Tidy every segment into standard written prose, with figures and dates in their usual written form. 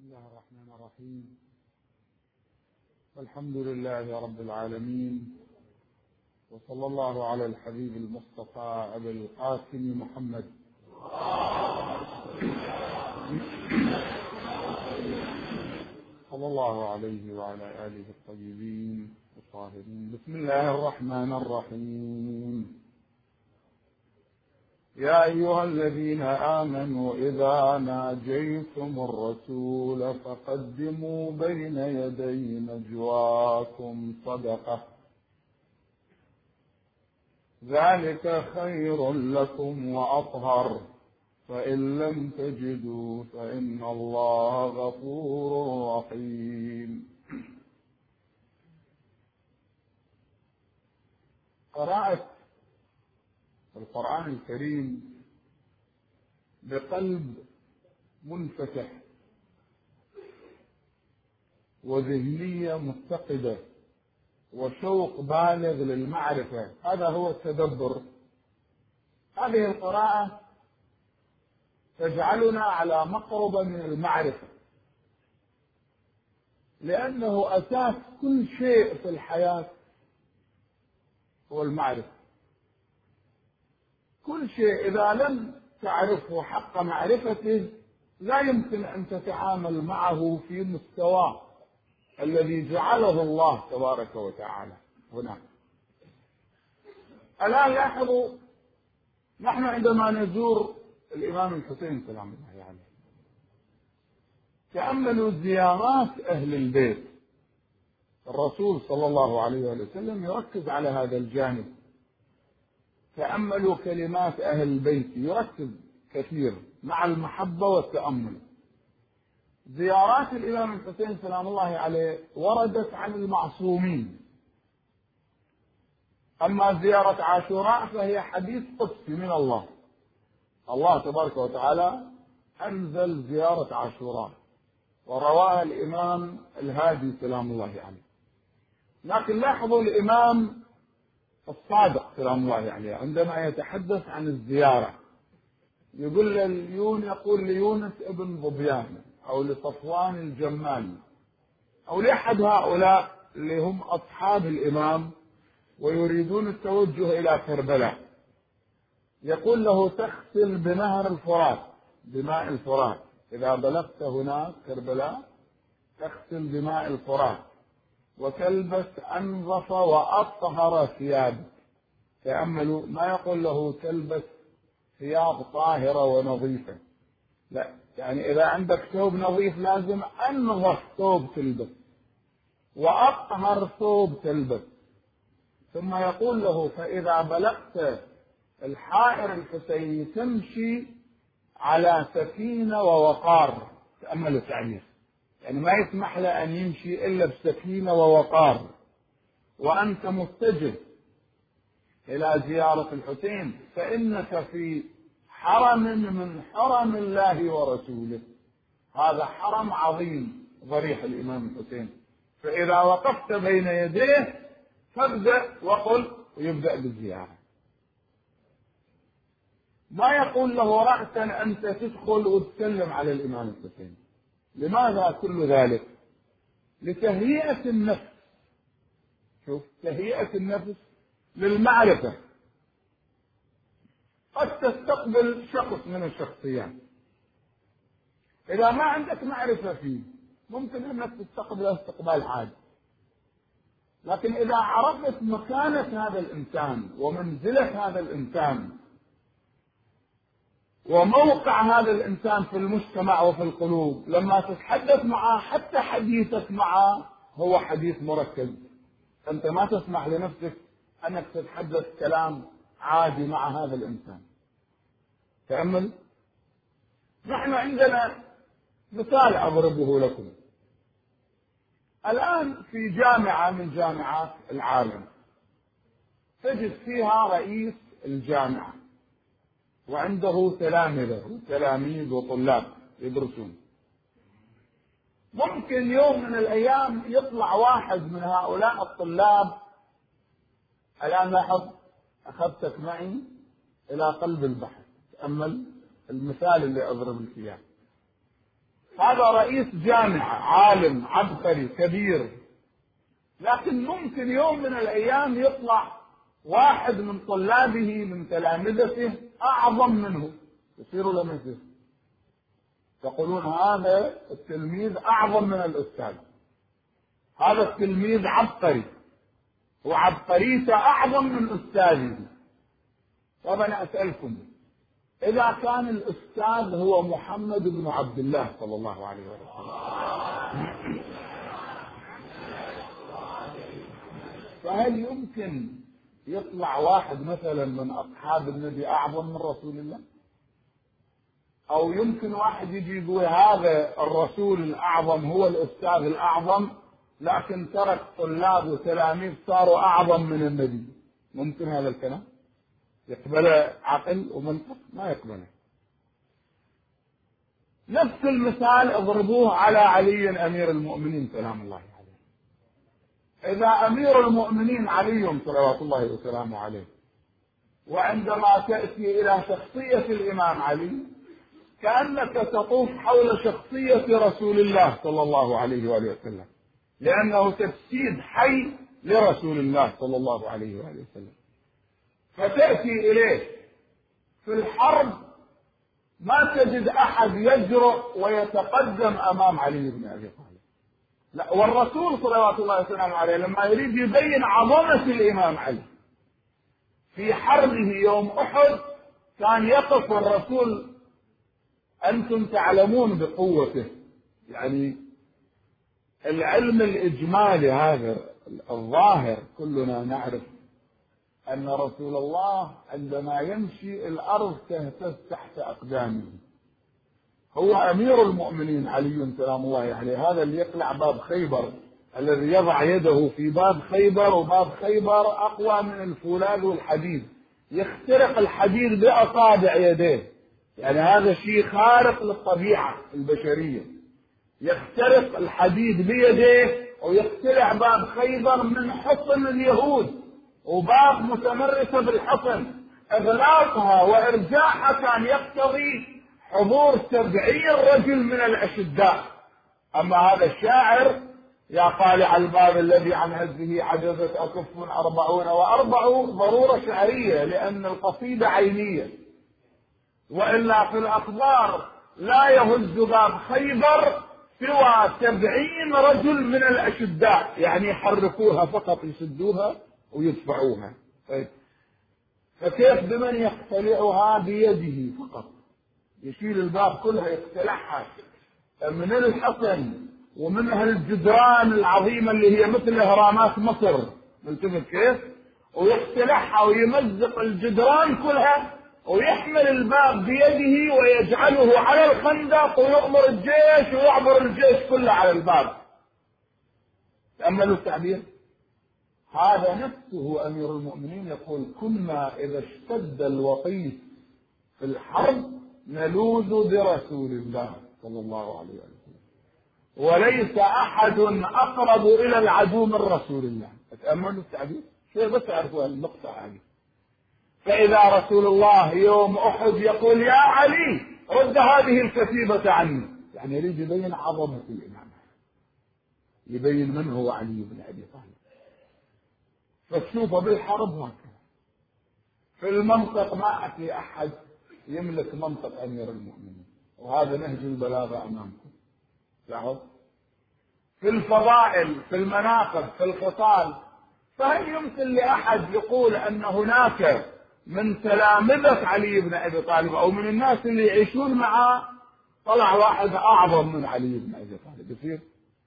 الله الرحمن الرحيم. الحمد لله رب العالمين، وصلى الله على الحبيب المصطفى أبي القاسم محمد صلى الله عليه وعلى آله الطيبين الطاهرين. بسم الله الرحمن الرحيم. يا أيها الذين آمنوا إذا ناجيتم الرسول فقدموا بين يدي نجواكم صدقة، ذلك خير لكم وأطهر، فإن لم تجدوا فإن الله غفور رحيم. قراءة القرآن الكريم بقلب منفتح وذهنية متقدة وشوق بالغ للمعرفة، هذا هو التدبر. هذه القراءة تجعلنا على مقربة من المعرفة، لأنه أساس كل شيء في الحياة هو المعرفة. كل شيء إذا لم تعرفه حق معرفته لا يمكن أن تتعامل معه في مستواه الذي جعله الله تبارك وتعالى هنا. الآن لاحظوا، نحن عندما نزور الإمام الحسين سلام الله عليه تأملوا زيارات أهل البيت. الرسول صلى الله عليه وسلم يركز على هذا الجانب. تأملوا كلمات أهل البيت، يركز كثير مع المحبة والتأمل. زيارات الإمام الحسين سلام الله عليه وردت عن المعصومين، أما زيارة عاشوراء فهي حديث قدسي من الله. الله تبارك وتعالى أنزل زيارة عاشوراء ورواها الإمام الهادي سلام الله عليه. لكن لاحظوا الإمام الصادق سلام الله عليه عندما يتحدث عن الزيارة يقول ليونس ابن ظبيان أو لصفوان الجمال أو لأحد هؤلاء اللي هم أصحاب الإمام ويريدون التوجه إلى كربلاء، يقول له تغسل بنهر الفرات بماء الفرات، إذا بلغت هناك كربلاء تغسل بماء الفرات وتلبس أنظف وأطهر ثيابك. تأملوا، ما يقول له تلبس ثياب طاهرة ونظيفة، لا، يعني إذا عندك ثوب نظيف لازم أنظف ثوب تلبس وأطهر ثوب تلبس. ثم يقول له فإذا بلغت الحائر الحسيني تمشي على سكينة ووقار. تأملوا التعبير، يعني ما يسمح له أن يمشي إلا بسكينة ووقار، وأنت متجه إلى زيارة الحسين فإنك في حرم من حرم الله ورسوله. هذا حرم عظيم ضريح الإمام الحسين، فإذا وقفت بين يديه فابدأ وقل، ويبدأ بالزيارة. ما يقول له رأسا أنت تدخل وتسلم على الإمام الحسين. لماذا كل ذلك؟ لتهيئة النفس. شوف، تهيئة النفس للمعرفة. قد تستقبل شخص من الشخصيات، إذا ما عندك معرفة فيه ممكن أنك تستقبله استقبال عادي، لكن إذا عرفت مكانة هذا الإنسان ومنزلة هذا الإنسان وموقع هذا الإنسان في المجتمع وفي القلوب، لما تتحدث معه حتى حديثك معه هو حديث مركز. أنت ما تسمح لنفسك أنك تتحدث كلام عادي مع هذا الإنسان. تأمل، نحن عندنا مثال أضربه لكم. الآن في جامعة من جامعات العالم تجد فيها رئيس الجامعة وعنده تلامذة وتلاميذ وطلاب يدرسون. ممكن يوم من الأيام يطلع واحد من هؤلاء الطلاب. الآن لاحظ، أخذتك معي إلى قلب البحر. تأمل المثال اللي أضرب لك إياه. هذا رئيس جامعة، عالم عبقري كبير، لكن ممكن يوم من الأيام يطلع واحد من طلابه من تلامذته أعظم منه، يصير ولا ما يصير؟ يقولون هذا التلميذ أعظم من الأستاذ، هذا التلميذ عبقري وعبقريته أعظم من أستاذه. طب أنا أسألكم، إذا كان الأستاذ هو محمد بن عبد الله صلى الله عليه وسلم، فهل يمكن يطلع واحد مثلا من أصحاب النبي أعظم من رسول الله؟ أو يمكن واحد يجي يقول هذا الرسول الأعظم هو الأستاذ الأعظم، لكن ترك طلاب وتلاميذ صاروا أعظم من النبي؟ ممكن هذا الكلام؟ يقبله عقل ومنطق؟ ما يقبله. نفس المثال اضربوه على علي أمير المؤمنين سلام الله عليه. إذا أمير المؤمنين علي صلوات الله وسلامه عليه، وعندما تأتي إلى شخصية الإمام علي كأنك تطوف حول شخصية رسول الله صلى الله عليه وآله وسلم، لأنه تجسيد حي لرسول الله صلى الله عليه وآله وسلم. فتأتي إليه في الحرب ما تجد أحد يجرؤ ويتقدم أمام علي بن أبي طالب، لا، والرسول صلوات الله وسلامه عليه لما يريد يبين عظمة الإمام علي في حربه يوم أحد كان يقف الرسول، أنتم تعلمون بقوته، يعني العلم الإجمالي هذا الظاهر كلنا نعرف أن رسول الله عندما يمشي الأرض تهتز تحت أقدامه. هو أمير المؤمنين علي سلام الله عليه، هذا اللي يقلع باب خيبر، الذي يضع يده في باب خيبر، وباب خيبر أقوى من الفولاذ والحديد، يخترق الحديد بأصابع يديه، يعني هذا شيء خارق للطبيعة البشرية، يخترق الحديد بيديه ويخترع باب خيبر من حصن اليهود، وباب متمرسة بالحصن، إغلاقها وإرجاعها كان يقتضي حضور 70 رجل من الأشداء. أما هذا الشاعر يا قالع الباب الذي عن هزه عجزت أكف 40 و4 ضرورة شعرية، لأن القصيدة عينية، وإلا في الأخبار لا يهز باب خيبر سوى 70 رجل من الأشداء، يعني يحركوها فقط، يسدوها ويدفعوها. فكيف بمن يقتلعها بيده فقط؟ يشيل الباب كلها يقتلعها من الحصن ومن الجدران العظيمة اللي هي مثل إهرامات مصر، ملتفت كيف؟ ويقتلعها ويمزق الجدران كلها ويحمل الباب بيده ويجعله على الخندق ويؤمر الجيش ويعبر الجيش كله على الباب. تأملوا التعبير. هذا نفسه أمير المؤمنين يقول كنا إذا اشتد الوطيس في الحرب نلوذ برسول الله صلى الله عليه وسلم، وليس أحد أقرب إلى العدو من رسول الله. تأملوا التعبير، شيء بس أعرفوا النقطة هذه. فإذا رسول الله يوم أحد يقول يا علي رد هذه الكتيبة عني، يعني يريد يبين عظمة الإمام، يبين من هو علي بن أبي طالب. فتشوفه بالحرب هكذا. في المنطق ما في أحد يملك منطق أمير المؤمنين، وهذا نهج البلاغة أمامكم. لاحظ في الفضائل، في المناقب، في الخصال، فهل يمكن لأحد يقول أن هناك من تلامذة علي بن أبي طالب أو من الناس اللي يعيشون معه طلع واحد أعظم من علي بن أبي طالب؟ يصير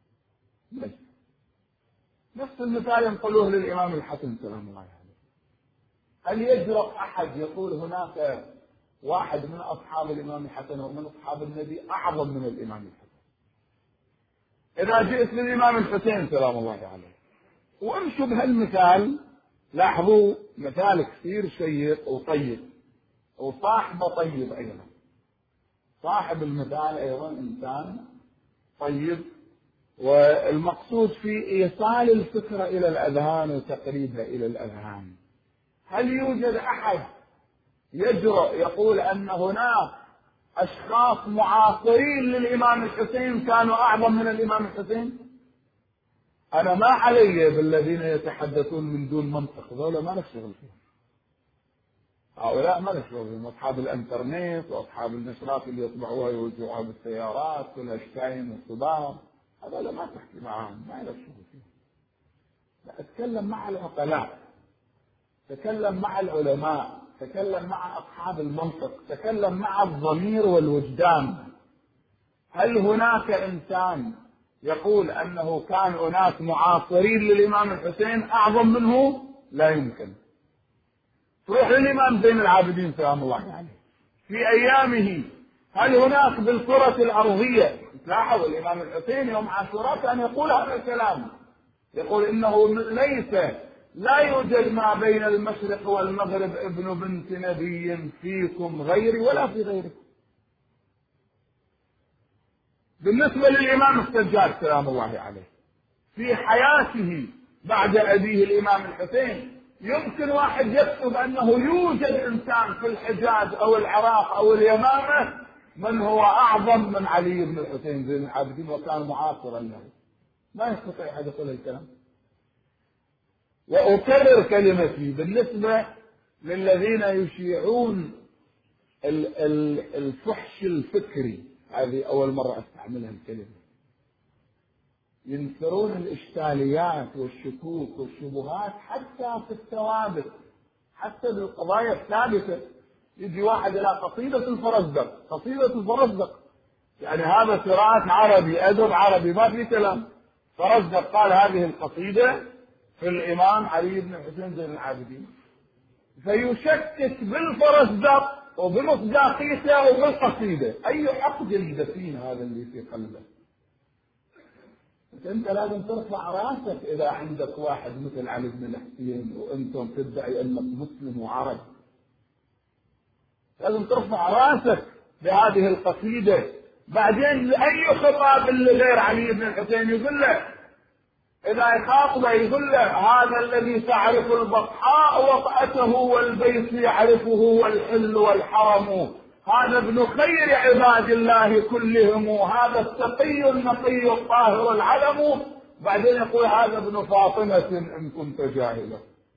نفس المثال ينقلوه للإمام الحسن سلام الله عليه. هل يجرؤ أحد يقول هناك واحد من أصحاب الإمام الحسن ومن أصحاب النبي أعظم من الإمام الحسن؟ إذا جئت للإمام الحسين سلام الله عليه وامشوا بهالمثال، لاحظوا مثال كثير شيق وطيب، وصاحبه طيب أيضا، صاحب المثال أيضا إنسان طيب، والمقصود في إيصال الفكرة إلى الأذهان وتقريبها إلى الأذهان. هل يوجد أحد يجرؤ يقول أن هناك أشخاص معاصرين للإمام الحسين كانوا أعظم من الإمام الحسين؟ أنا ما علي بالذين يتحدثون من دون منطق، ذولا ما لك شغل فيهم. هؤلاء ما لك شغل فيهم، أصحاب الإنترنت وأصحاب النشرات اللي يطبعوها يوزعوها بالسيارات والأشتاين والصدام، هذولا ما تحكي معهم، ما لك شغل فيهم. لا، أتكلم مع العقلاء، تكلم مع العلماء، تكلم مع أصحاب المنطق، تكلم مع الضمير والوجدان. هل هناك إنسان يقول أنه كان أناس معاصرين للإمام الحسين أعظم منه؟ لا يمكن. تروح للإمام زين العابدين سلام الله عليه في أيامه، هل هناك بالكرة الأرضية، لاحظوا الإمام الحسين يوم عاشوراء كان يقول هذا الكلام، يقول إنه لا يوجد ما بين المشرق والمغرب ابن بنت نبي فيكم غيري ولا في غيركم. بالنسبة للإمام السجاد سلام الله عليه في حياته بعد أبيه الإمام الحسين، يمكن واحد يكتب أنه يوجد إنسان في الحجاز أو العراق أو اليمامة من هو أعظم من علي بن الحسين زين العابدين وكان معاصرا له، ما يستطيع أحد يقول الكلام. وأكرر كلمتي بالنسبة للذين يشيعون الفحش الفكري، هذه أول مرة أستعملها الكلمة، ينثرون الإشكاليات والشكوك والشبهات حتى في الثوابت، حتى بالقضايا الثابتة. يجي واحد إلى قصيدة الفرزدق، قصيدة الفرزدق يعني هذا تراث عربي، أدب عربي، ما في كلام. فرزدق قال هذه القصيدة في الإمام علي بن الحسين زين العابدين، فيشكك بالفرزدق وبمصداقيته وبالقصيدة. أي حقد الدفين هذا اللي في قلبه؟ أنت لازم ترفع راسك إذا عندك واحد مثل علي بن الحسين وأنتم تدعي أنك مسلم وعرب، لازم ترفع راسك بهذه القصيدة. بعدين أي خطاب لغير علي بن الحسين يقول له، إذا يخاطبه يقول له هذا الذي تعرف البطحاء وطأته والبيت يعرفه والحل والحرم، هذا ابن خير عباد الله كلهم، هذا التقي النقي الطاهر العلم. بعدين يقول هذا ابن فاطمة إن كنت جاهلا،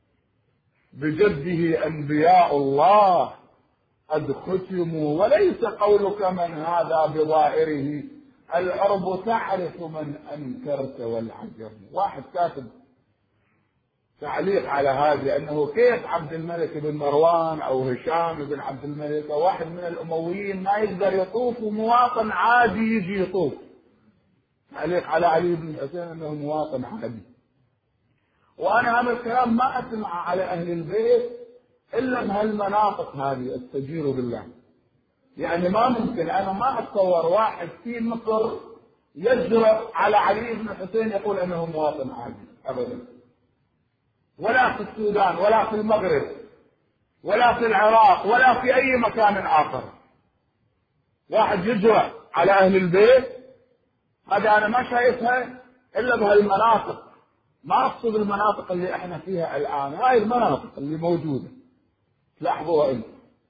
بجده أنبياء الله قد ختموا، وليس قولك من هذا بظاهره، العرب تعرف من أنكرت والعجب. واحد كاتب تعليق على هذا أنه كيف عبد الملك بن مروان أو هشام بن عبد الملك أو واحد من الأمويين ما يقدر يطوف ومواطن عادي يجي يطوف. تعليق على علي بن الحسين أنه مواطن عادي. وأنا هذا الكلام ما أسمع على أهل البيت إلا بهالمناطق هذه، أستجير بالله. يعني ما ممكن، أنا ما أتصور واحد في مصر يجرأ على علي بن الحسين يقول أنه مواطن عادي أبدا، ولا في السودان ولا في المغرب ولا في العراق ولا في أي مكان آخر. واحد يجرأ على أهل البيت، هذا أنا ما شايفها إلا بهالمناطق. ما أقصد المناطق اللي احنا فيها الآن، هاي المناطق اللي موجودة تلاحظوها أنت.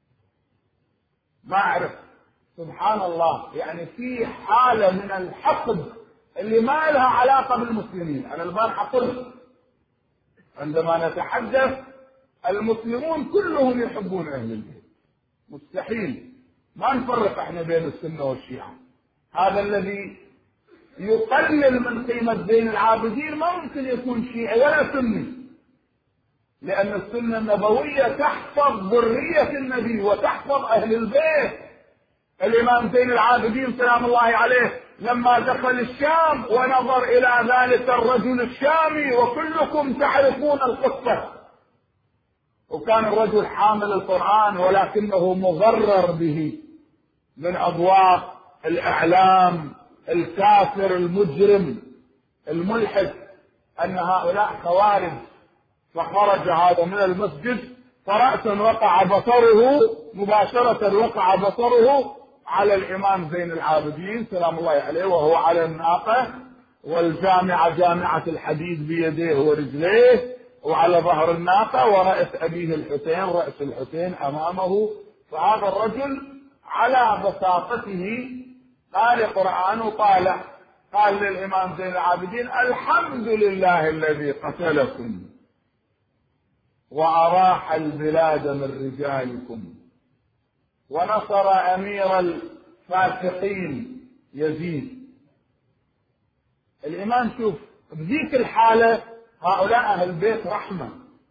ما أعرف، سبحان الله، يعني في حالة من الحقد اللي ما لها علاقة بالمسلمين. أنا البارحة قلت عندما نتحدث المسلمون كلهم يحبون أهل البيت، مستحيل ما نفرق احنا بين السنة والشيعة. هذا الذي يقلل من قيمة زين العابدين ما ممكن يكون شيعي ولا سني، لأن السنة النبوية تحفظ ذرية النبي وتحفظ أهل البيت. الإمام زين العابدين سلام الله عليه لما دخل الشام ونظر إلى ذلك الرجل الشامي، وكلكم تعرفون القصة، وكان الرجل حامل القرآن ولكنه مغرر به من أضواء الإعلام الكافر المجرم الملحد أن هؤلاء خوارج. فخرج هذا من المسجد فرأسا وقع بصره مباشرة، وقع بصره على الإمام زين العابدين سلام الله عليه وهو على الناقة، والجامعة جامعة الحديد بيديه ورجليه، وعلى ظهر الناقة، ورأس أبيه الحسين رأس الحسين أمامه. فهذا الرجل على بساطته قال قرآن وطالع. قال للإمام زين العابدين: الحمد لله الذي قتلكم وأراح البلاد من رجالكم ونصر أمير الفاسقين يزيد. الإمام شوف بذيك الحالة هؤلاء أهل البيت رحمة،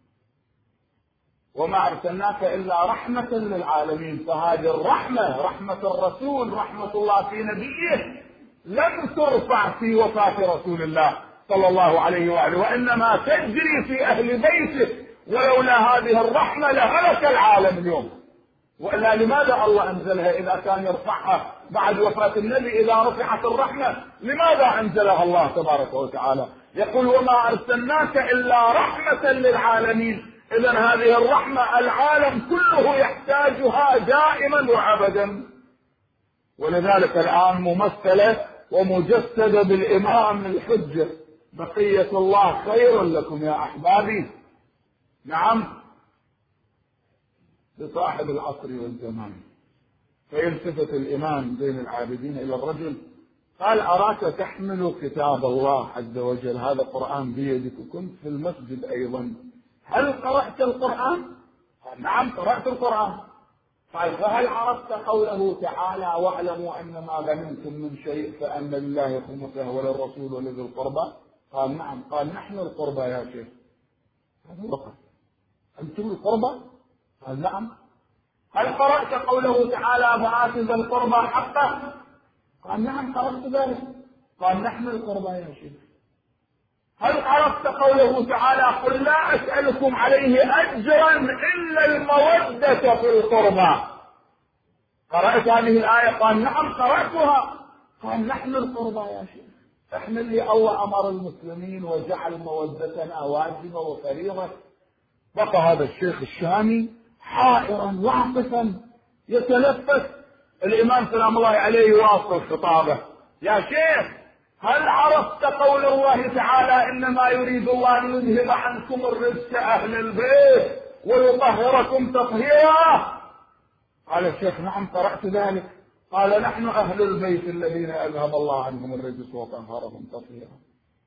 وما أرسلناك إلا رحمة للعالمين. فهذه الرحمة، رحمة الرسول، رحمة الله في نبيه، لم ترفع في وفاة رسول الله صلى الله عليه وآله، وإنما تجري في أهل بيته. ولولا هذه الرحمة لهلك العالم اليوم. وإلا لماذا الله أنزلها إذا كان يرفعها بعد وفاة النبي؟ إذا رفعت الرحمة لماذا أنزلها الله تبارك وتعالى؟ يقول: وما أرسلناك إلا رحمة للعالمين. إذن هذه الرحمة العالم كله يحتاجها دائما وأبدا. ولذلك الآن ممثلة ومجسدة بالإمام الحجة: بقية الله خير لكم يا أحبابي. نعم، لصاحب العصر والزمان. فيلتفت الإمام زين العابدين إلى الرجل قال: أراك تحمل كتاب الله عز وجل، هذا قرآن بيدك، وكنت في المسجد أيضا، هل قرأت القرآن؟ قال: نعم قرأت القرآن. قال: فهل عرفت قوله تعالى: واعلموا أن ما غنمتم من شيء فأن لله خمسه وللرسول ولذي القربى؟ قال: نعم. قال: نحن القربى يا شيخ. هذا وقت. أنتم القربى؟ قال: نعم. هل قرأت قوله تعالى: فآت ذا القربى حقه؟ قال: نعم قرأت ذلك. قال: نحن القربى يا شيخ. هل عرفت قوله تعالى: قل لا أسألكم عليه أجرا إلا المودة في القربى؟ قرأت هذه الآية؟ قال: نعم قرأتها. قال: نحن القربى يا شيخ. احمل لي الله أمر المسلمين وجعل مودتنا واجبة وفريضة. بقى هذا الشيخ الشامي حائرا واقفا يتلفت. الإمام سلام الله عليه يواصل خطابه: يا شيخ، هل عرفت قول الله تعالى: إنما يريد الله أن يذهب عنكم الرجس أهل البيت ويطهركم تطهيرا؟ قال الشيخ: نعم قرأت ذلك. قال: نحن أهل البيت الذين أذهب الله عنهم الرجس وطهرهم تطهيرا.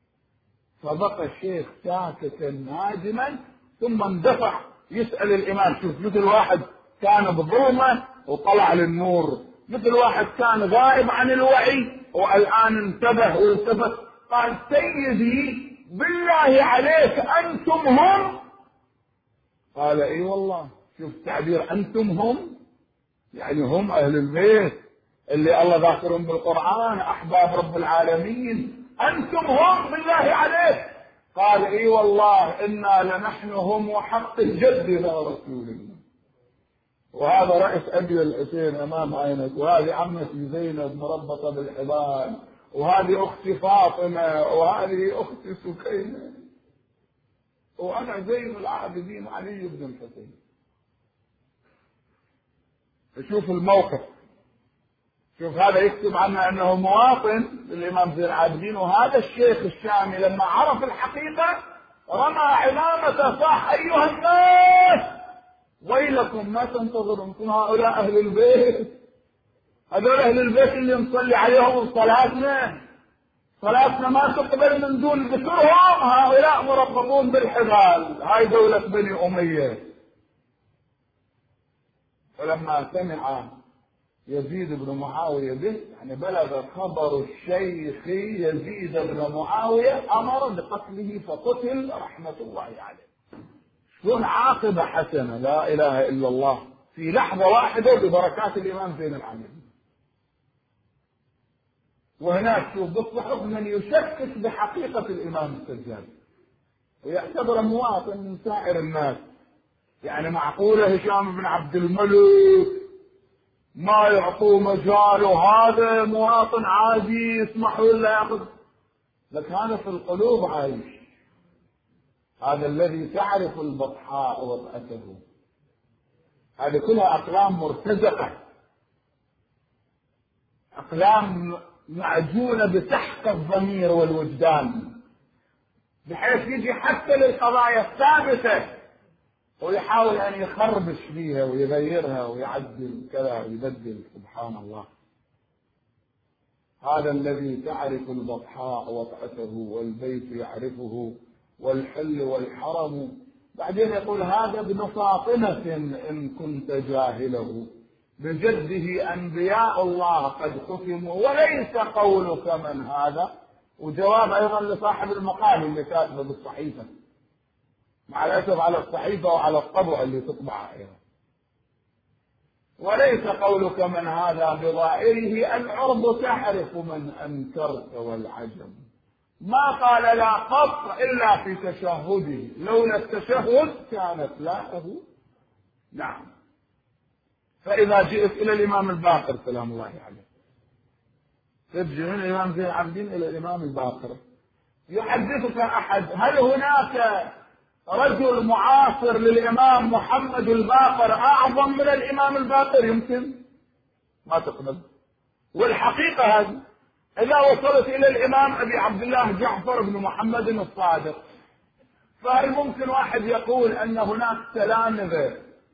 فبقى الشيخ ساكتا نادما، ثم اندفع يسأل الإمام. شوف، مثل واحد كان بظلمة وطلع للنور، مثل واحد كان غائب عن الوعي والآن انتبه والتفت. قال: سيدي بالله عليك أنتم هم؟ قال: اي والله. شوف تعبير أنتم هم، يعني هم أهل البيت اللي الله ذاكرهم بالقرآن، أحباب رب العالمين. أنتم هم بالله عليك؟ قال: اي والله إنا لنحن هم وحق جدنا رسول الله. وهذا رأس أبي الحسين أمام عينك، وهذه عمتي زينب مربطة بالحبال، وهذه أختي فاطمة، وهذه أختي سكينة، وأنا زين العابدين علي بن الحسين. شوف الموقف. شوف هذا يكتب عنه أنه مواطن للإمام زين العابدين، وهذا الشيخ الشامي لما عرف الحقيقة رمى عمامته صاح: أيها الناس ويلكم، ما تنتظرون؟ انتم هؤلاء أهل البيت، هذول أهل البيت اللي نصلي عليهم صلاتنا ما تقبل من دون ذكرهم. هؤلاء مربطون بالحبال، هاي دولة بني أمية. فلما سمع يزيد بن معاوية به، يعني بلغ خبر الشيخ يزيد بن معاوية، أمر بقتله فقتل رحمة الله عليه. شلون عاقبة حسنة، لا إله إلا الله، في لحظة واحدة ببركات الإمام زين العابدين. وهناك شوف بصحف من يشكك بحقيقة الإمام السجاد ويعتبر مواطن من سائر الناس. يعني معقولة هشام بن عبد الملك ما يعطوه مجال، وهذا مواطن عادي يسمحوا له ياخذ؟ لك هذا في القلوب عايش. هذا الذي تعرف البطحاء وطأته. هذه كلها أقلام مرتزقة، أقلام معجونة بسحق الضمير والوجدان، بحيث يجي حتى للقضايا الثابتة ويحاول أن يخربش فيها ويغيرها ويعدل كذا ويبدل. سبحان الله. هذا الذي تعرف البطحاء وطأته والبيت يعرفه والحل والحرم. بعدين يقول هذا ابن فاطمة إن كنت جاهله، بجده أنبياء الله قد ختموا وليس قولك من هذا. وجواب أيضا لصاحب المقال اللي كاتبه بالصحيفة، مع الأسف على الصحيفة وعلى الطبع اللي تطبع أيضا. وليس قولك من هذا بظاهره العرب تعرف من أنكرت والعجم. ما قال لا قط إلا في تشهده، لولا التشهد كانت لاءه. نعم. فإذا جئت إلى الإمام الباقر سلام الله عليه، تجي من الإمام زين العابدين إلى الإمام الباقر، يحدثك أحد هل هناك رجل معاصر للإمام محمد الباقر أعظم من الإمام الباقر؟ يمكن ما تقبل. والحقيقة هذه إذا وصلت إلى الإمام أبي عبد الله جعفر بن محمد الصادق، فهل ممكن واحد يقول أن هناك تلامذة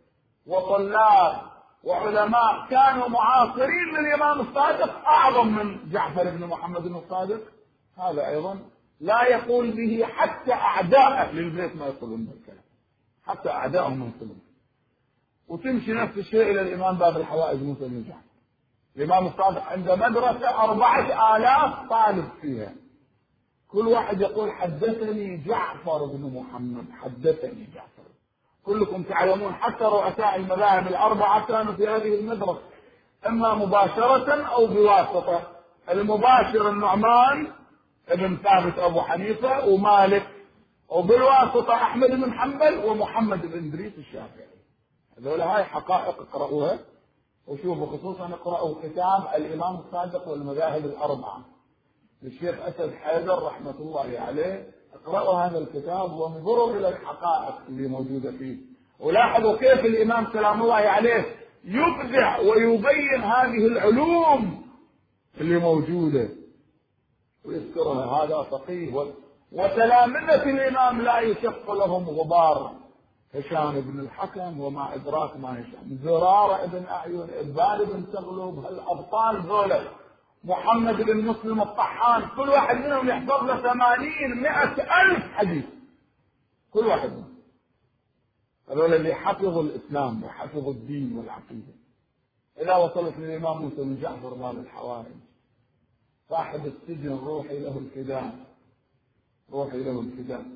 وطلاب وعلماء كانوا معاصرين للإمام الصادق أعظم من جعفر بن محمد الصادق؟ هذا أيضا لا يقول به حتى أعداء أهل البيت، ما يقولون بالكلام، حتى أعداءهم ما يقولون. وتمشي نفس الشيء إلى الإمام باب الحوائج موسى بن جعفر. الإمام الصادق عنده مدرسة 4000 طالب فيها، كل واحد يقول حدثني جعفر بن محمد، حدثني جعفر. كلكم تعلمون حتى رؤساء المذاهب الأربعة كانوا في هذه المدرسة، إما مباشرة أو بواسطة. المباشر النعمان ابن ثابت أبو حنيفة ومالك، وبالواسطة أحمد بن حنبل ومحمد بن إدريس الشافعي. هذول هاي حقائق اقرأوها وشوفوا، خصوصا اقرأوا كتاب الإمام الصادق والمذاهب الأربعة للشيخ أسد حيدر رحمة الله عليه. اقرأوا هذا الكتاب وانظروا إلى الحقائق اللي موجودة فيه، ولاحظوا كيف الإمام سلام الله عليه يبدع ويبين هذه العلوم اللي موجودة ويذكرها. هذا فقيه وتلامذة الإمام لا يشق لهم غبار. هشام بن الحكم وما إدراك ما هشام، زرارة بن أعين، إبان بن تغلب، هالأبطال ذولا، محمد بن مسلم الطحان، كل واحد منهم يحفظ له 80-100 ألف حديث كل واحد منهم. هذول اللي حفظوا الإسلام وحفظوا الدين والعقيدة. إذا وصلت للإمام موسى بن جعفر باب الحوائج، صاحب السجن روحي له الفداء، روحي له الفداء.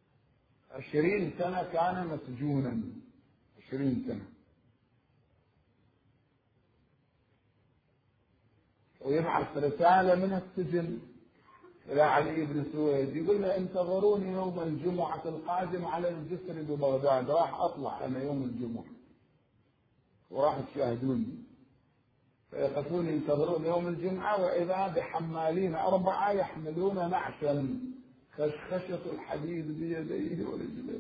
20 سنة كان مسجونا، 20 سنة. ويبعث رسالة من السجن إلى علي بن سويد يقول له انتظروني يوم الجمعة القادم على الجسر ببغداد، راح أطلع أنا يوم الجمعة وراح تشاهدوني. فيقفون ينتظرون يوم الجمعة وإذا بحمالين 4 يحملون نعشا خشخشة الحديد بيديه ورجليه.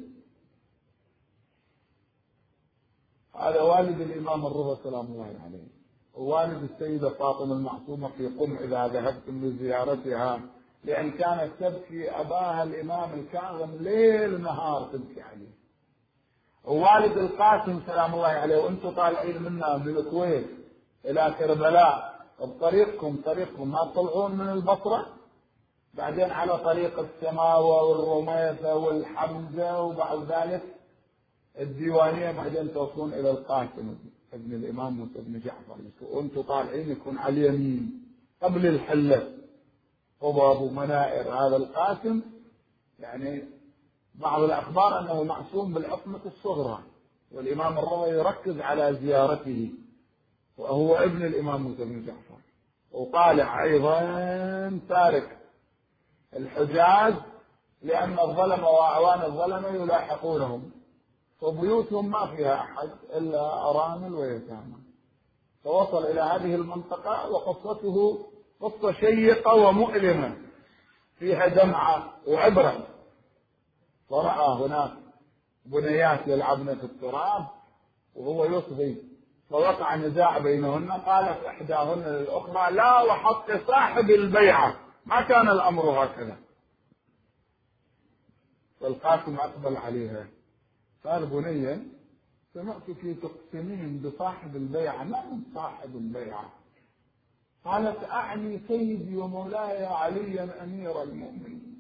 هذا والد الإمام الرضا سلام الله عليه، ووالد السيدة فاطمة المعصومة في قم إذا ذهبتم لزيارتها، لأن كانت تبكي أباها الإمام الكاظم ليل نهار تبكي عليه. ووالد القاسم سلام الله عليه، وأنتم طالعين منا من الكويت إلى كربلاء بطريقكم ما تطلعون من البصرة، بعدين على طريق السماوة والرميثة والحمزة وبعد ذلك الديوانية، بعدين توصلون إلى القاسم ابن الإمام موسى بن جعفر. وأنتم طالعين يكون على اليمين قبل الحلة قباب ومنائر. هذا القاسم يعني بعض الأخبار أنه معصوم بالعصمة الصغرى، والإمام الرضا يركز على زيارته، وهو ابن الإمام موسى بن جعفر. وطالع أيضا تارك الحجاز لأن الظلم وأعوان الظلمة يلاحقونهم، وبيوتهم ما فيها أحد إلا أرامل ويتامى. فوصل إلى هذه المنطقة، وقصته قصة شيقة ومؤلمة فيها دمعة وعبرة. ورأى هناك بنيات يلعبن في التراب وهو يصغي، فوقع نزاع بينهن، قالت إحداهن للأخرى لا وحق صاحب البيعة، ما كان الأمر هكذا. فالقاسم أقبل عليها قال بني سمعتك تقسمين بصاحب البيعة. من صاحب البيعة؟ قالت أعني سيدي ومولاي عليا أمير المؤمنين.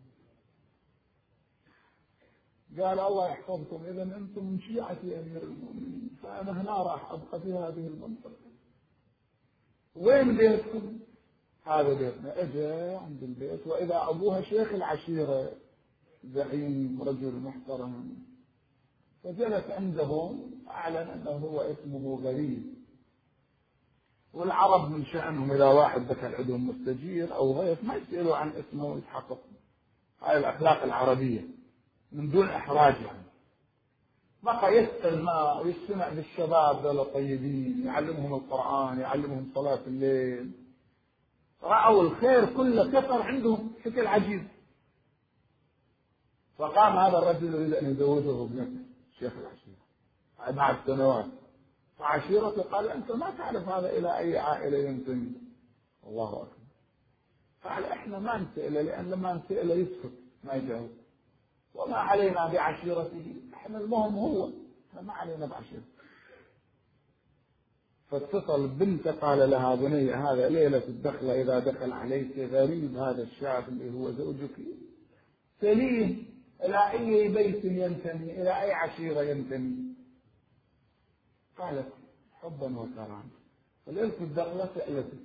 قال الله يحفظكم، إذا أنتم من شيعة أمير المؤمنين، فأنا هنا راح أبقى في هذه المنطقة. وين بيتكم؟ هذا بيتنا. أجا عند البيت وإذا أبوها شيخ العشيرة، زعيم رجل محترم، فجلس عندهم. أعلن أنه هو اسمه غريب، والعرب من شأنهم إذا واحد دخل عندهم مستجير أو ضيف ما يسألوا عن اسمه ويتحقق. هاي الأخلاق العربية من دون إحراج. يعني بقى يسأل ما ويستمع بالشباب ذولا طيبين، يعلمهم القرآن، يعلمهم صلاة الليل. رأوا الخير كله كثر عندهم بشكل عجيب. فقام هذا الرجل يريد أن يزوجه ابنته الشيخ العشيرة بعد سنوات. فعشيرته قال أنت ما تعرف هذا إلى أي عائلة ينتمي. الله أكبر. قال إحنا ما نسأله، لأن لما نسأله يسكت ما يجاوب، وما علينا بعشيرته، إحنا المهم هو، إحنا ما علينا بعشيرته. فاتصل بنت قال لها بني هذا ليلة الدخلة إذا دخل عليك غريب هذا الشاب اللي هو زوجك، سليم إلى أي بيت ينتمي، إلى أي عشيرة ينتمي. قالت حبا وكرامة. وليلة الدخلة سألته،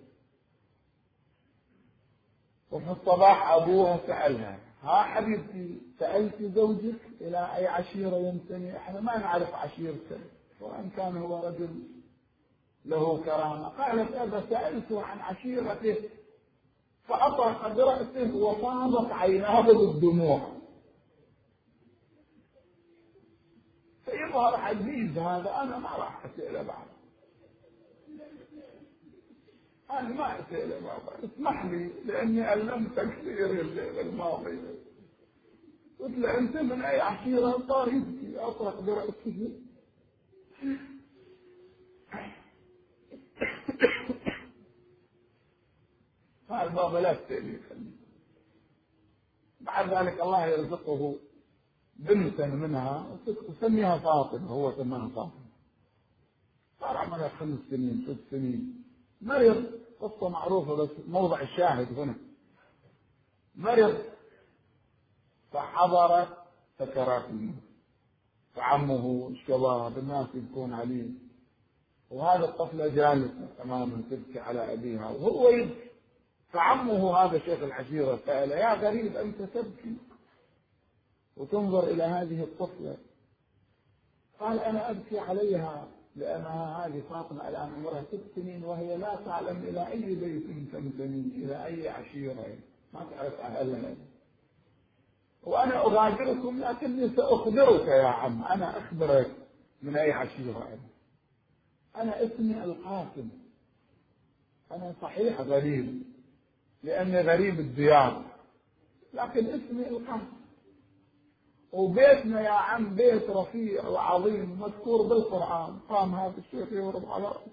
وفي الصباح أبوها سألها ها حبيبتي سألت زوجك إلى أي عشيرة ينتمي؟ إحنا ما نعرف عشيرته، وإن كان هو رجل له كرامة. قالت أبا سألته عن عشيرته، فأطرق برأسه وفاضت عيناه بالدموع. فيظهر عزيز هذا، أنا ما راح أسأله بعد، أنا ما أسأله بعد، اسمح لي لأني ألمتك كثير الليلة الماضية. قلت له أنت من أي عشيرة؟ صار يبكي أطرق برأسه. قال بابا لا تسألي. بعد ذلك الله يرزقه بنتا منها وسميها فاطمة، هو سماها فاطمة. صار عمرها 5 سنين 6 سنين. مرض، قصة معروفة بس موضع الشاهد هنا. مرض فحضر سكرات الموت، فعمه الشباب الناس يبكون عليه، وهذا الطفلة جالسة تماما تبكي على أبيها وهو يبكي. فعمه هذا شيخ العشيرة سأل يا غريب أنت تبكي وتنظر إلى هذه الطفلة؟ قال أنا أبكي عليها لأنها هذه فاطمة الآن عمرها 6 سنين وهي لا تعلم إلى أي بيت تنتمي، إلى أي عشيرة، ما تعرف أهلها. وأنا أغادركم لكني سأخبرك يا عم، أنا أخبرك من أي عشيرة. أنا اسمي القاسم، أنا صحيح غريب لأني غريب الديار، لكن اسمي القاسم، وبيتنا يا عم بيت رفيع وعظيم مذكور بالقرآن. قام هذا الشيخ يضرب على رأسه،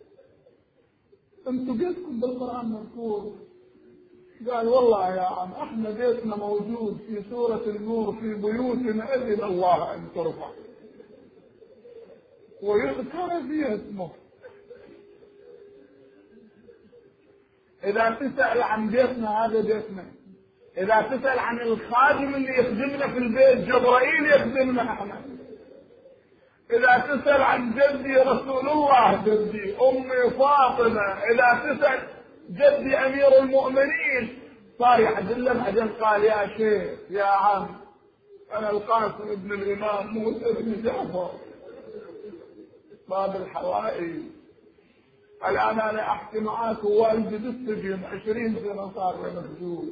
انتوا بيتكم بالقرآن مذكور؟ قال والله يا عم احنا بيتنا موجود في سورة النور في بيوتنا إذن الله أن ترفع ويذكر فيها اسمه. إذا تسأل عن بيتنا هذا بيتنا، إذا تسأل عن الخادم اللي يخدمنا في البيت جبرائيل يخدمنا احنا، إذا تسأل عن جدي رسول الله، جدي أمي فاطمة، إذا تسأل جدي أمير المؤمنين، صار يعدل بعدين قال يا شيخ يا عم أنا القاسم ابن الإمام موسى بن جعفر باب الحوائج، الآن أنا أحكي معاك ووالدي بالسجن 20 سنة صار مسجون.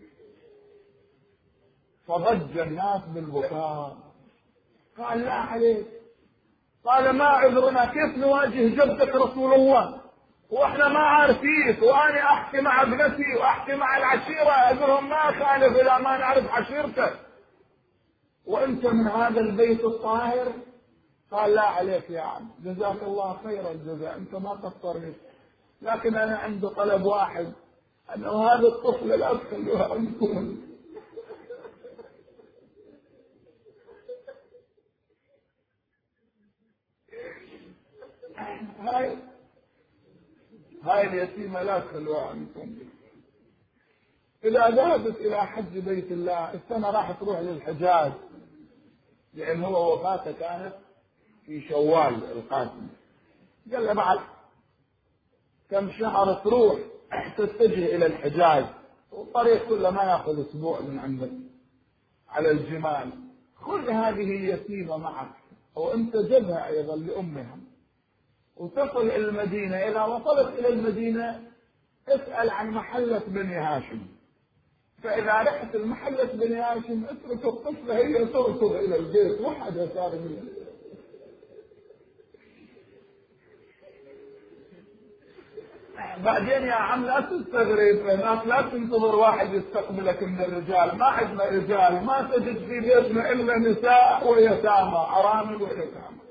فضج الناس بالبكاء. قال لا عليك، قال ما عذرنا كيف نواجه جدك رسول الله واحنا ما عارفيك، وانا احكي مع ابنتي واحكي مع العشيره اقولهم ما خالف اذا ما نعرف عشيرتك، وانت من هذا البيت الطاهر. قال لا عليك يا عم، جزاك الله خير الجزاء، انت ما قصرت، لكن انا عندي طلب واحد، انه هذا الطفل لا تخلوها عندكم. هاي اليتيمة لا تخلوها عنكم. إذا ذهبت إلى حج بيت الله السنة راح تروح للحجاج، لأن هو وفاته كانت في شوال القادم، قال له بعد كم شهر تروح تتجه إلى الحجاج، والطريق كله ما يأخذ أسبوع من عندك على الجمال، خذ هذه اليتيمة معك وأنت جبها أيضا لأمها، وتصل إلى المدينة. إذا وصلت إلى المدينة اسأل عن محلة بني هاشم، فإذا رحت المحلة بني هاشم اترك الطفلة هي تركض إلى البيت وحدها صار منها. بعدين يا عم لا تستغرب، الناس لا تنتظر واحد يستقبلك من الرجال، ما عندنا رجال، ما تجد في بيتنا إلا نساء ويتامى، أرامل ويتامى.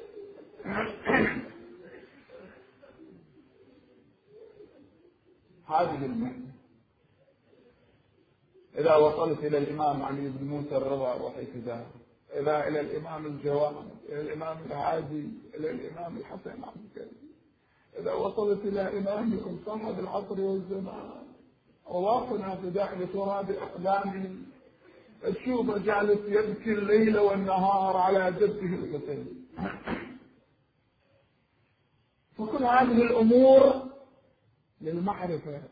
هذه المعنى. إذا وصلت إلى الإمام علي بن موسى الرضا روحي فداه، إذا إلى الإمام الجواد، إلى الإمام الهادي، إلى الإمام الحسن عبد الكريم، إذا وصلت إلى إمامكم صاحب العصر والزمان، أواقنا فداء لتراب أقدامه، تشوفه جالس يبكي الليل والنهار على جده الحسين. فكل هذه الأمور للمعرفة،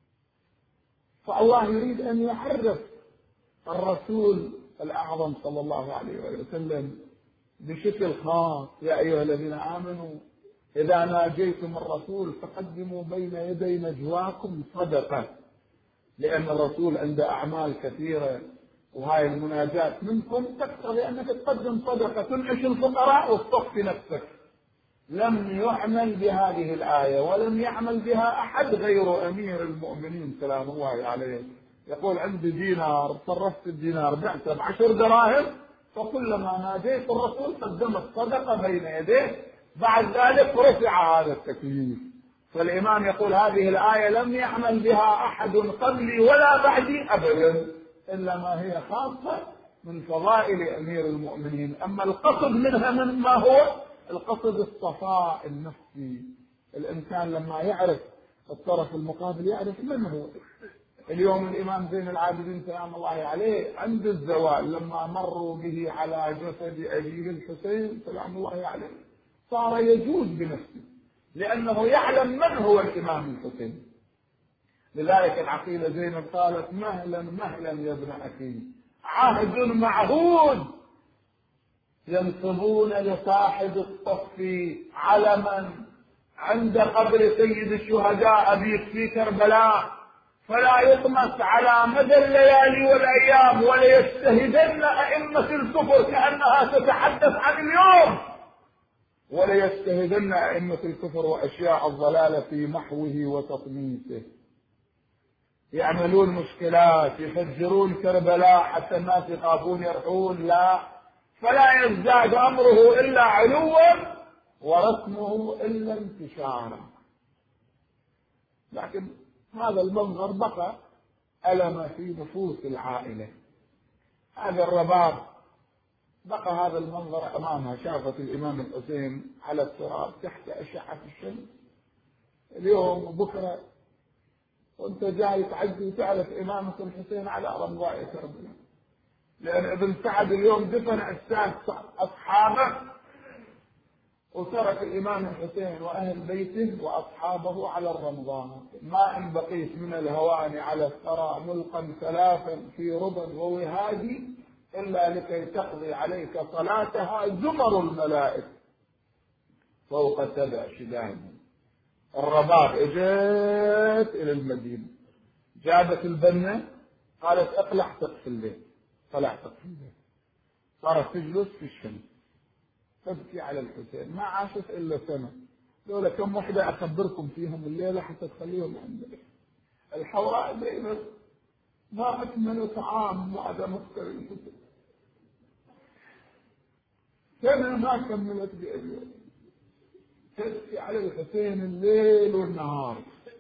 فالله يريد أن يعرف الرسول الأعظم صلى الله عليه وسلم بشكل خاص. يا أيها الذين آمنوا إذا ناجيتم الرسول فقدموا بين يدي نجواكم صدقة، لأن الرسول عنده أعمال كثيرة، وهاي المناجاة منكم تقتضي أنك تقدم صدقة تنعش الفقراء وتصفي نفسك. لم يعمل بهذه الآية ولم يعمل بها أحد غير أمير المؤمنين سلام الله عليه. يقول عندي دينار، صرفت الدينار بعته ب10 دراهم، فكلما ناجيت الرسول قدمت صدقة بين يديه، بعد ذلك رفع هذا التكليف. فالإمام يقول هذه الآية لم يعمل بها أحد قبلي ولا بعدي أبدا، إلا ما هي خاصة من فضائل أمير المؤمنين. أما القصد منها من ما هو القصد الصفاء النفسي. الإنسان لما يعرف الطرف المقابل يعرف من هو. اليوم الإمام زين العابدين سلام الله عليه عند الزوال لما مروا به على جسد أبيه الحسين سلام الله عليه صار يجوز بنفسه، لأنه يعلم من هو الإمام الحسين. لذلك العقيلة زينب قالت مهلا مهلا يا ابن أخي، عهد معهود، ينصبون لصاحب الصف علما عند قبر سيد الشهداء أبيك في كربلاء، فلا يطمس على مدى الليالي والأيام، ولا يجتهدن أئمة الكفر كأنها تتحدث عن اليوم، ولا يجتهدن أئمة الكفر وأشياء الضلالة في محوه وتطميسه. يعملون مشكلات، يفجرون كربلاء حتى الناس يخافون يرحون، لا، فلا يزداد أمره إلا علوا ورسمه إلا انتشارا. لكن هذا المنظر بقى ألم في نفوس العائلة. هذا الرباب بقى هذا المنظر أمامها، شافت الإمام الحسين على التراب تحت أشعة الشمس اليوم وبكرة، وانت جاي تعدي وتعرف إمامك الحسين على رمضاء كربلاء، لأن ابن سعد اليوم دفن أجساد أصحابه وترك الإمام الحسين وأهل بيته وأصحابه على الرمضاء. ما إن بقيت من الهوان على الثرى ملقا ثلاثا في ربا ووهاد إلا لكي تقضي عليك صلاتها زمر الملائكة فوق 7 شداد. الرباب اجت إلى المدينة، جابت البنة قالت اقلع سقف البيت، طلع سقف البيت، صارت تجلس في الشمس تبكي على الحسين. ما عاشت إلا سنة. دولة كم وحدة أخبركم فيهم الليلة حتى تخليهم عندنا. الحوراء بين ما أكملوا طعام بعد مفكر الحسين، سنة ما كملت بأجل، تبكي على الحسين الليل والنهار،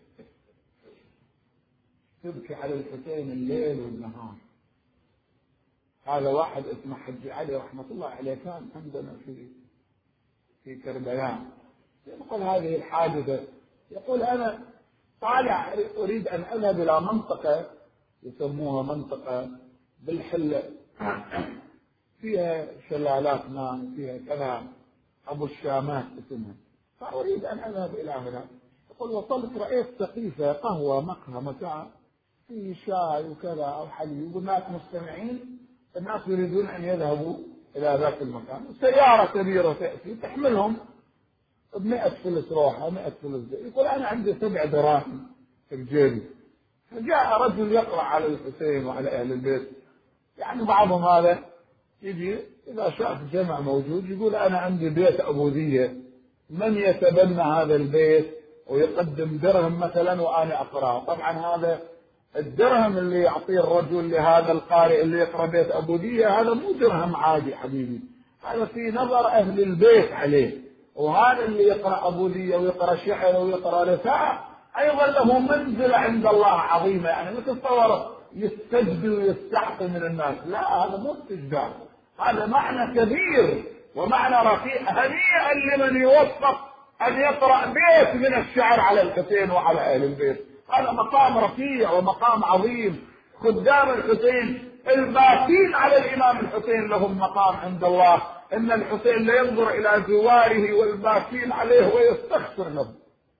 تبكي على الحسين الليل والنهار. هذا واحد اسمه حج علي رحمة الله عليه كان عندنا في كربلاء، يقول هذه الحادثة، يقول أنا طالع أريد أن أذهب إلى منطقة يسموها منطقة بالحلة فيها شلالات ماء، فيها كذا، أبو الشامات اسمها، فأريد أن أذهب إلى هناك. يقول وصلت رأيت سقيفة قهوة مقهى متاع فيه شاي وكذا أو حليب، والناس مستمعين، الناس يريدون أن يذهبوا إلى ذاك المكان، سيارة كبيرة تأتي تحملهم ب100 فلس روحة 100 فلس. يقول أنا عندي 7 دراهم في جيبي. فجاء رجل يقرأ على الحسين وعلى أهل البيت، يعني بعضهم هذا يجي إذا شاف جمع موجود يقول أنا عندي بيت عبودية، من يتبنى هذا البيت ويقدم درهم مثلا وأنا أقرأه. طبعا هذا الدرهم اللي يعطيه الرجل لهذا القارئ اللي يقرأ بيت عبودية هذا مو درهم عادي حبيبي، هذا في نظر أهل البيت عليه. وهذا اللي يقرأ عبودية ويقرأ شعر ويقرأ رثاء أيضا له منزلة عند الله عظيمة، يعني ما تتصور يستجدي ويستعطي من الناس، لا هذا مو استجداء، هذا معنى كبير ومعنى رفيع. هنيئا لمن يوفق أن يقرأ بيت من الشعر على الحسين وعلى أهل البيت، هذا مقام رفيع ومقام عظيم. خدام الحسين الباكين على الإمام الحسين لهم مقام عند الله، إن الحسين لا ينظر إلى زواره والباكين عليه ويستغفر له.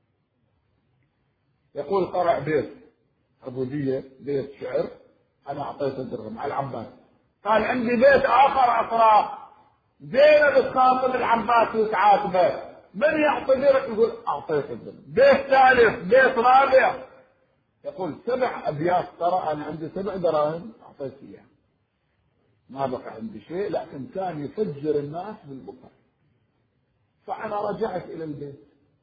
يقول قرأ بيت عبودية بيت شعر، أنا أعطيته درهم على العباس. قال عندي بيت آخر أقرأ زينب تخاطب العباس وتعاتبه، من يعطي درهم؟ يقول أعطيته درهم. بيت ثالث، بيت رابع، يقول 7 أبيات ترى أنا عندي 7 دراهم أعطيت إياه، ما بقى عندي شيء، لكن كان يفجر الناس بالبكاء. فأنا رجعت إلى البيت،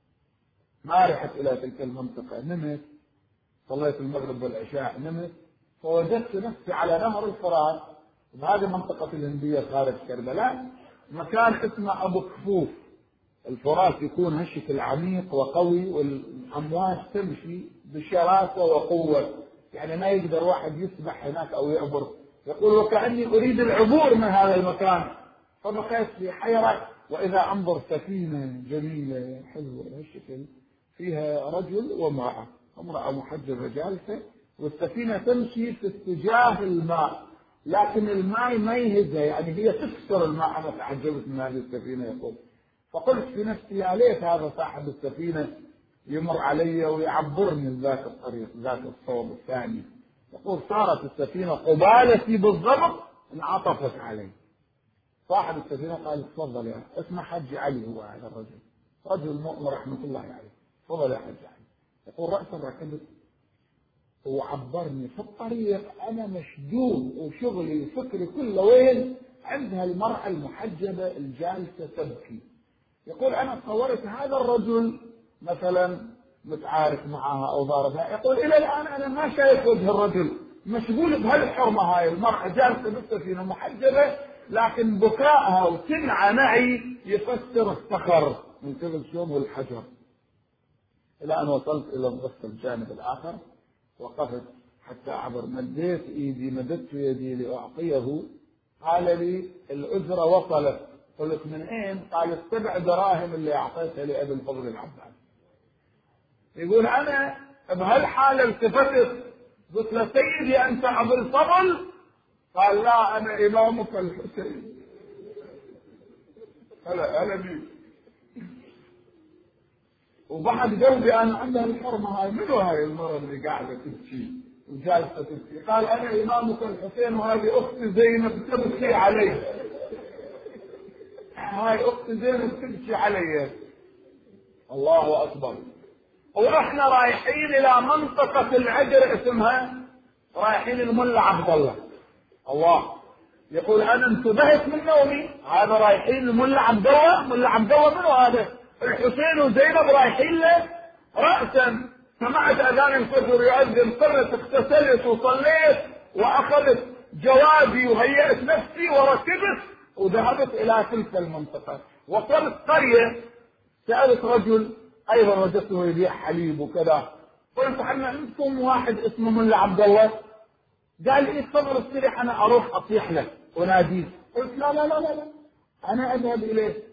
ما رحت إلى تلك المنطقة، نمت، صليت المغرب والعشاء نمت، فوجدت نفسي على نهر الفرات، وهذه منطقة الهندية خارج كربلاء، مكان اسمه أبو كفوف. الفرات يكون هالشكل عميق وقوي، والأمواج تمشي بشراسة وقوة، يعني ما يقدر واحد يسبح هناك أو يعبر. يقول وكأني أريد العبور من هذا المكان، فبقيت في حيرة، وإذا أنظر سفينة جميلة حلوة هالشكل فيها رجل وامرأة، امرأة محجبة جالسة، والسفينة تمشي في اتجاه الماء، لكن الماء ما يهزها، يعني هي تكسر الماء. أنا تعجبت من هذه السفينة. يقول فقلت في نفسي يا ليت هذا صاحب السفينة يمر علي ويعبرني ذاك الطريق ذاك الصوب الثاني. يقول صارت السفينة قبالتي بالضبط، انعطفت علي. صاحب السفينة قال تفضل يا اسمه حج علي، هو هذا الرجل رجل مؤمن رحمة الله عليه، تفضل يا حج علي. يقول رأسا ركبت وعبرني في الطريق، أنا مشدود وشغلي وفكري كله وين؟ عندها المرأة المحجبة الجالسة تبكي. يقول أنا تصورت هذا الرجل مثلا متعارك معها أو ضاربها. يقول إلى الآن أنا ما شايف وجه الرجل، مشغول بهالحرمة هاي، المرأة جالسة بالسفينة محجبة، لكن بكائها وتنعى معي يفسر الصخر من قبل شوم والحجر. إلى أن وصلت إلى الضفة الجانب الآخر، وقفت حتى أعبر، مديت إيدي، مددت يدي لأعطيه، قال لي الأجرة وصلت. قلت من أين؟ قال 7 دراهم اللي أعطيتها لأبي الفضل العباس. يقول أنا بهالحالة التفتت قلت له سيدي أنت أبو الفضل؟ قال لا أنا إمامك الحسين. هلا مين؟ وبعد قلبي أنا عندها الحرمة هاي، منو هاي المرة اللي قاعدة تبكي وجالسة تبكي؟ قال أنا إمامك الحسين وهذه أختي زينب تبكي علي، هاي أختي زينب تبكي علي. الله أكبر. ورحنا رايحين إلى منطقة العجر اسمها، رايحين الملا عبد الله. الله. يقول أنا انتبهت من نومي، هذا رايحين الملا عبد الله. ملا عبد الله منو هذا؟ الحسين وزينب رايحين له. رأسا سمعت أذان الفجر يؤذن، قررت اغتسلت وصليت وأخذت جوابي وهيأت نفسي وركبت وذهبت إلى تلك المنطقة. وصلت قرية، سألت رجل أيضا وجدته يبيع حليب وكذا، قلت عندكم واحد اسمه ملا عبد الله؟ قال لي تفضل استريح أنا أروح أصيح له وناديه. قلت لا لا لا لا, لا. أنا أذهب إليه.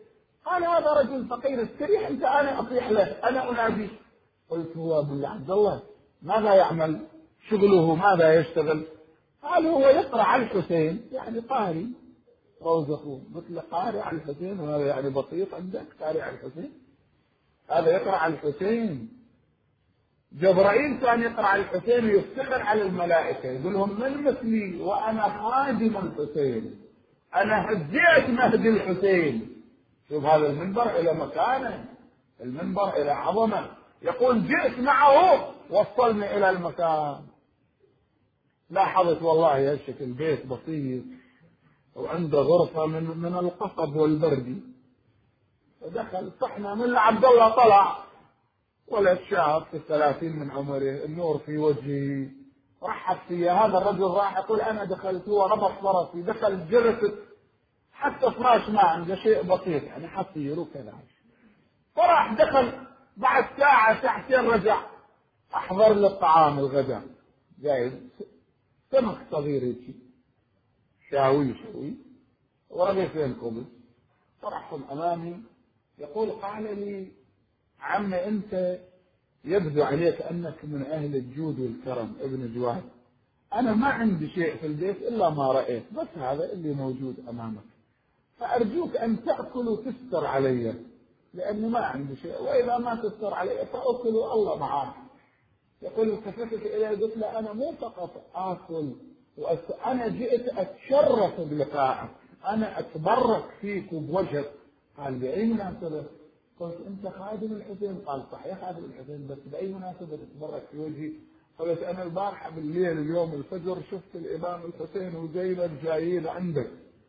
قال هذا رجل فقير استريح أنت، أنا أطيح له، أنا أناديه. قلت هو أبو عبد الله ماذا يعمل؟ شغله ماذا يشتغل؟ قال هو يقرأ على الحسين، يعني قاري روزقه. قلت له قارئ على الحسين وهذا يعني بسيط عندك قارئ على الحسين؟ هذا يقرأ على الحسين. جبرائيل كان يقرأ على الحسين ويفتخر على الملائكة يقول لهم من مثلي وأنا خادم الحسين، أنا هديت مهدي الحسين. شوف هذا المنبر إلى مكانه، المنبر إلى عظمة. يقول جئت معه وصلني إلى المكان. لاحظت والله يا شكل بيت بسيط وعنده غرفة من القصب والبرد. فدخل صحنا من عبد الله طلع ولد شاب في 30 من عمره، النور في وجهه، رحب فيه. هذا الرجل راح يقول أنا دخلت، هو ربط فرسي، دخل جلست، حتى فراش ما عنده شيء بسيط يعني حصير وكذا. فراح دخل بعد ساعة ساعتين رجع أحضر له الطعام الغداء، جايز سمك صغير هيك شاوي ورغيفين خبز. طرحهم أمامي يقول قال لي عم أنت يبدو عليك أنك من أهل الجود والكرم ابن جواد، أنا ما عندي شيء في البيت إلا ما رأيت، بس هذا اللي موجود أمامك، فأرجوك أن تأكل وتستر علي لأني ما عندي شيء، وإذا ما تستر علي فأكل الله معاك. يقول التفتت إليه قلت له أنا مو فقط آكل أنا جئت أتشرف بلقائك، أنا أتبرك فيك وبوجهك. قال بأي مناسبة؟ قلت أنت خادم الحسين. قال صحيح خادم الحسين، بس بأي مناسبة تتبرك في وجهي؟ قلت أنا البارحة بالليل اليوم الفجر شفت الإمام الحسين وزينب جايين عندك.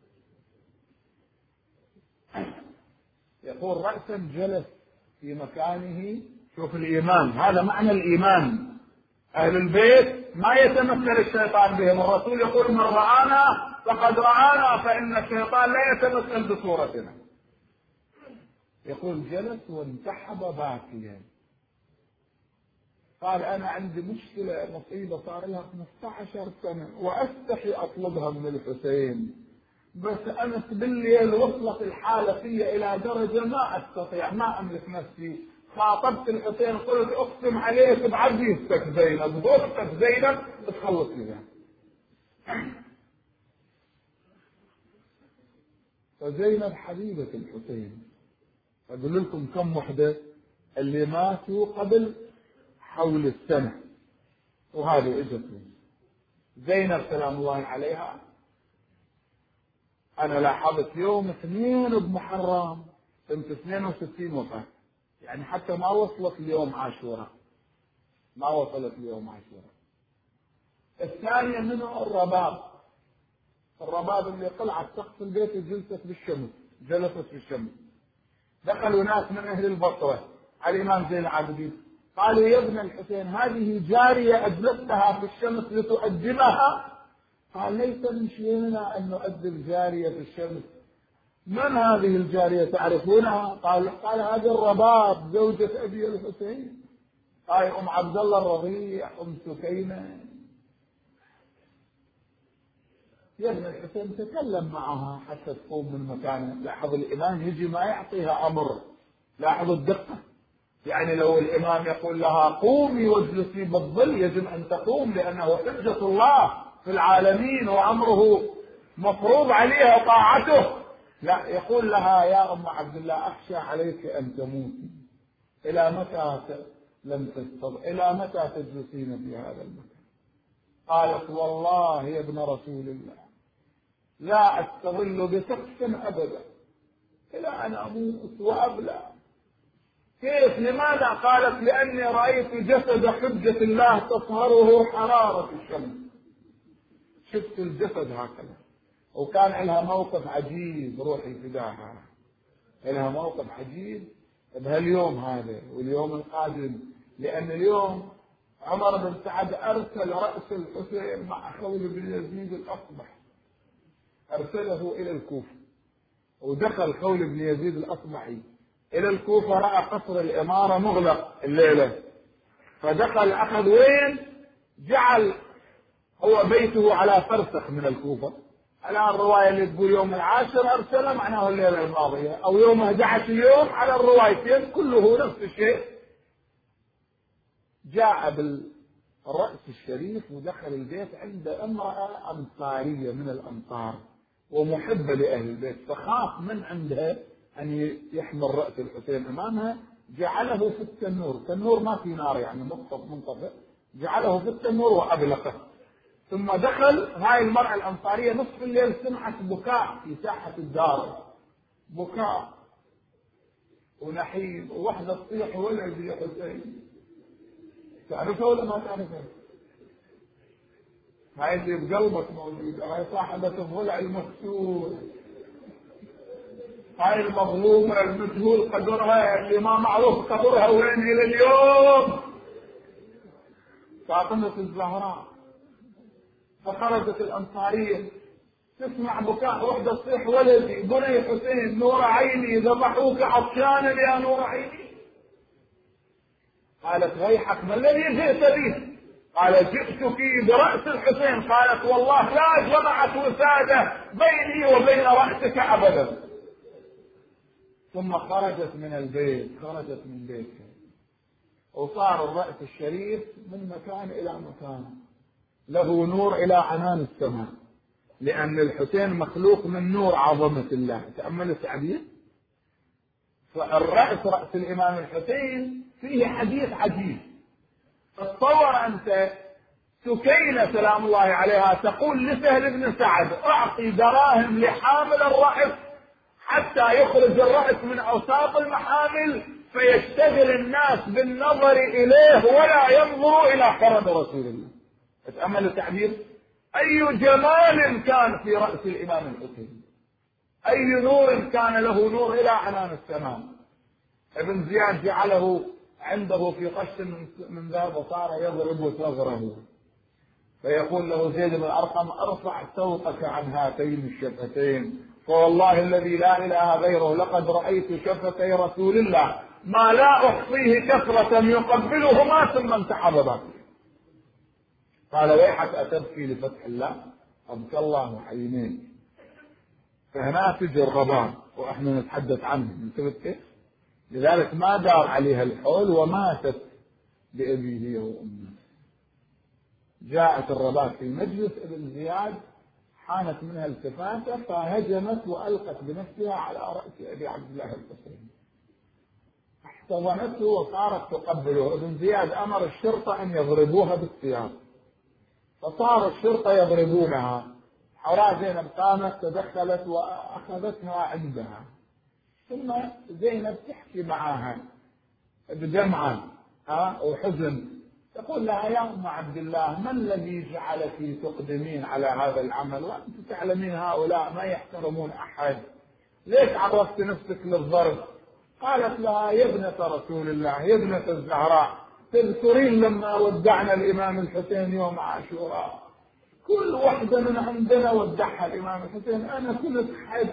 يقول رأسا جلس في مكانه. شوف الإيمان، هذا معنى الإيمان. أهل البيت ما يتمثل الشيطان بهم، الرسول يقول من رآنا فقد رآنا، فإن الشيطان لا يتمثل بصورتنا. يقول جلس وانتحب باكيا. قال أنا عندي مشكلة مصيبة صار لها 15 سنة وأستحي أطلبها من الحسين، بس أنا بالليل وصلت الحالة في إلى درجة ما أستطيع، ما أملك نفسي. خاطبت الحسين قلت أقسم عليك بعزيزتك زينب، بأختك زينب تخلص لي. فزينب حبيبة الحسين. أقول لكم كم وحدة اللي ماتوا قبل حول السنة، وهذه اجت زينب سلام الله عليها. أنا لاحظت يوم 2 بمحرم سنة 62 وفاة، يعني حتى ما وصلت اليوم عاشوراء، ما وصلت اليوم عاشوراء. الثانية منه الرباب اللي طلعت سقف البيت وجلست بالشمس، جلست في الشمس. دخلوا ناس من أهل البصرة على الإمام زين العابدين، قالوا يا ابن الحسين هذه جارية أجلستها في الشمس لتؤدبها. قال ليس من شيئنا أن نؤدب جارية في الشمس. من هذه الجارية تعرفونها؟ قال هذه الرباب زوجة أبي الحسين. قال أم عبد الله الرضيع، أم سكينة. يا ابن الحسين تكلم معها حتى تقوم من مكانها. لاحظ الإمام يجي ما يعطيها أمر، لاحظ الدقة. يعني لو الإمام يقول لها قومي واجلسي بالظل يجب أن تقوم، لأنه حجة الله في العالمين وأمره مفروض عليها طاعته. لا، يقول لها يا أم عبد الله أخشى عليك أن تموتي، إلى متى لم تستطع، إلى متى تجلسين في هذا المكان؟ قالت والله يا ابن رسول الله لا أستظل بسقف أبدا إلى أن أموت وأبلى. كيف؟ لماذا؟ قالت لأني رأيت جسد حجة الله تصهره حرارة الشمس. شفت الجسد هكذا. وكان لها موقف عجيب، روحي فداها، لها موقف عجيب بهاليوم هذا واليوم القادم. لأن اليوم عمر بن سعد أرسل رأس الحسين مع خول بن يزيد الأصبح، أرسله إلى الكوفة، ودخل خول بن يزيد الأصبحي إلى الكوفة، رأى قصر الإمارة مغلق الليلة، فدخل أخذ وين؟ جعل هو بيته على فرسخ من الكوفة، على الرواية اللي تقول يوم 10 أرسله معناه الليلة الماضية، أو يوم 11 يوم، على الروايتين كله نفس الشيء. جاء بالرأس الشريف ودخل البيت عند امرأة أنصارية من الأنصار ومحبة لأهل البيت، فخاف من عندها أن يحمل رأس الحسين أمامها، جعله في التنور، تنور ما في نار يعني منطفئ، جعله في التنور وأبلقه. ثم دخل هاي المرأة الأنصارية نصف الليل، سمعت بكاء في ساحة الدار، بكاء ونحيب، وواحدة تصيح ولد يا حسين. تعرفها ولا ما تعرفها؟ هاي اللي بقلبك موجودة، هاي صاحبة الضلع المكسور، هاي المظلومة المجهول قدرها، اللي ما معروف قدرها وين إلى اليوم، فاطمة الزهراء. فخرجت الأنصارية تسمع بكاء، وحدة تصيح ولدي بني حسين نور عيني، ذبحوك عطشانا يا نور عيني. قالت ويحك ما الذي جئت به؟ قال جئتك برأس الحسين. قالت والله لا جمعت وسادة بيني وبين رأسك أبدا. ثم خرجت من البيت، خرجت من بيتها، وصار الرأس الشريف من مكان إلى مكان، له نور إلى عنان السماء، لأن الحسين مخلوق من نور عظمة الله. تأمل التعبير. فالرأس، رأس الإمام الحسين، فيه حديث عجيب. تصور أنت سكينة سلام الله عليها تقول لسهل بن سعد أعطي دراهم لحامل الرأس حتى يخرج الرأس من أوساط المحامل فيشتغل الناس بالنظر إليه ولا ينظروا إلى فرد رسول الله. اتأمل التعبير. أي جمال كان في رأس الإمام الحسين، أي نور كان له، نور إلى عنان السماء. ابن زياد جعله عنده في قش من ذهب وصار يضرب ثغره، فيقول له زيد بن أرقم ارفع صوتك عن هاتين الشفتين، فوالله الذي لا إله غيره لقد رأيت شفتي رسول الله ما لا أحصيه كثرة يقبلهما ثم انسحب باكيا. قال ويحك أتبكي لفتح الله؟ أبكى الله عينين. فهنا تجي الرباب وإحنا نتحدث عنه، انتبه كيف؟ لذلك ما دار عليها الحول وماتت بأبيه هي وأمه. جاءت الرباب في مجلس ابن زياد، حانت منها التفاتة فهجمت وألقت بنفسها على رأس أبي عبد الله الحسين، احتضنته وصارت تقبله. ابن زياد أمر الشرطة أن يضربوها بالسياط، فصار الشرطة يضربونها. حوراء زينب قامت تدخلت وأخذتها عندها، ثم زينب تحكي معها بدمعة وحزن، تقول لها يا أم عبد الله ما الذي جعلك تقدمين على هذا العمل وأنت تعلمين هؤلاء ما يحترمون أحد، ليش عرضت نفسك للضرب؟ قالت لها يا ابنة رسول الله، يا ابنة الزهراء، تذكرين لما ودعنا الإمام الحسين يوم عاشوراء، كل واحدة من عندنا ودعها الإمام الحسين، أنا كنت حد،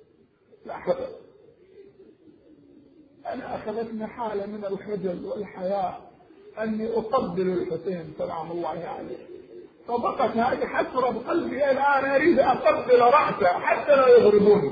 أنا أخذتني حالة من الخجل والحياء أني أقبل الحسين سلام الله عليه، فبقت هذه حسرة بقلبي، الآن أريد أقبل رأسه حتى لا يضربوني.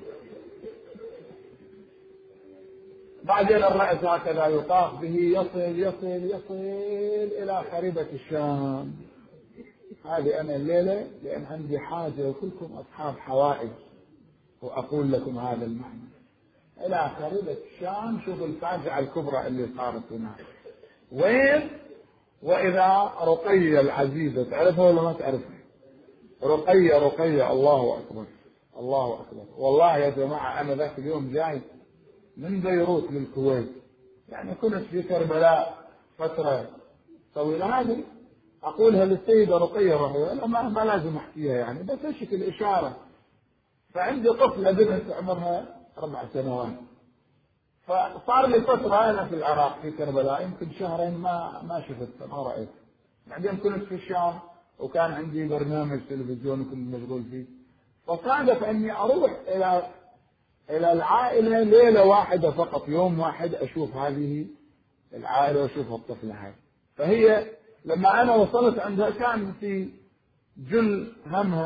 بعدين الرأس هكذا يطاف به، يصل يصل يصل إلى خريبة الشام. هذه أنا الليلة لأن عندي حاجة وكلكم أصحاب حوائج وأقول لكم هذا المعنى. إلى خريبة الشام، شوفوا الفاجعة الكبرى اللي صارت هناك. وين؟ وإذا رقية العزيزة، تعرفها ولا ما تعرفها؟ رقية الله أكبر الله أكبر. والله يا جماعة أنا ذاك اليوم جاي من بيروت للكويت، يعني كنت في كربلاء فترة طويلة، هذه أقولها للسيدة رقية رحمة الله، ما لازم أحكيها يعني، بس أشك الإشارة. فعندي طفلة بنت عمرها 4 سنوات، فصار لي فترة أنا في العراق في كربلاء يمكن شهرين ما شفتها ما رأيت. بعدين كنت في الشام وكان عندي برنامج تلفزيون كنت مشغول فيه، فصادف أني أروح إلى العائلة ليلة واحدة فقط، يوم واحد أشوف هذه العائلة وأشوف الطفلة هاي. فهي لما أنا وصلت عندها كان في جل همها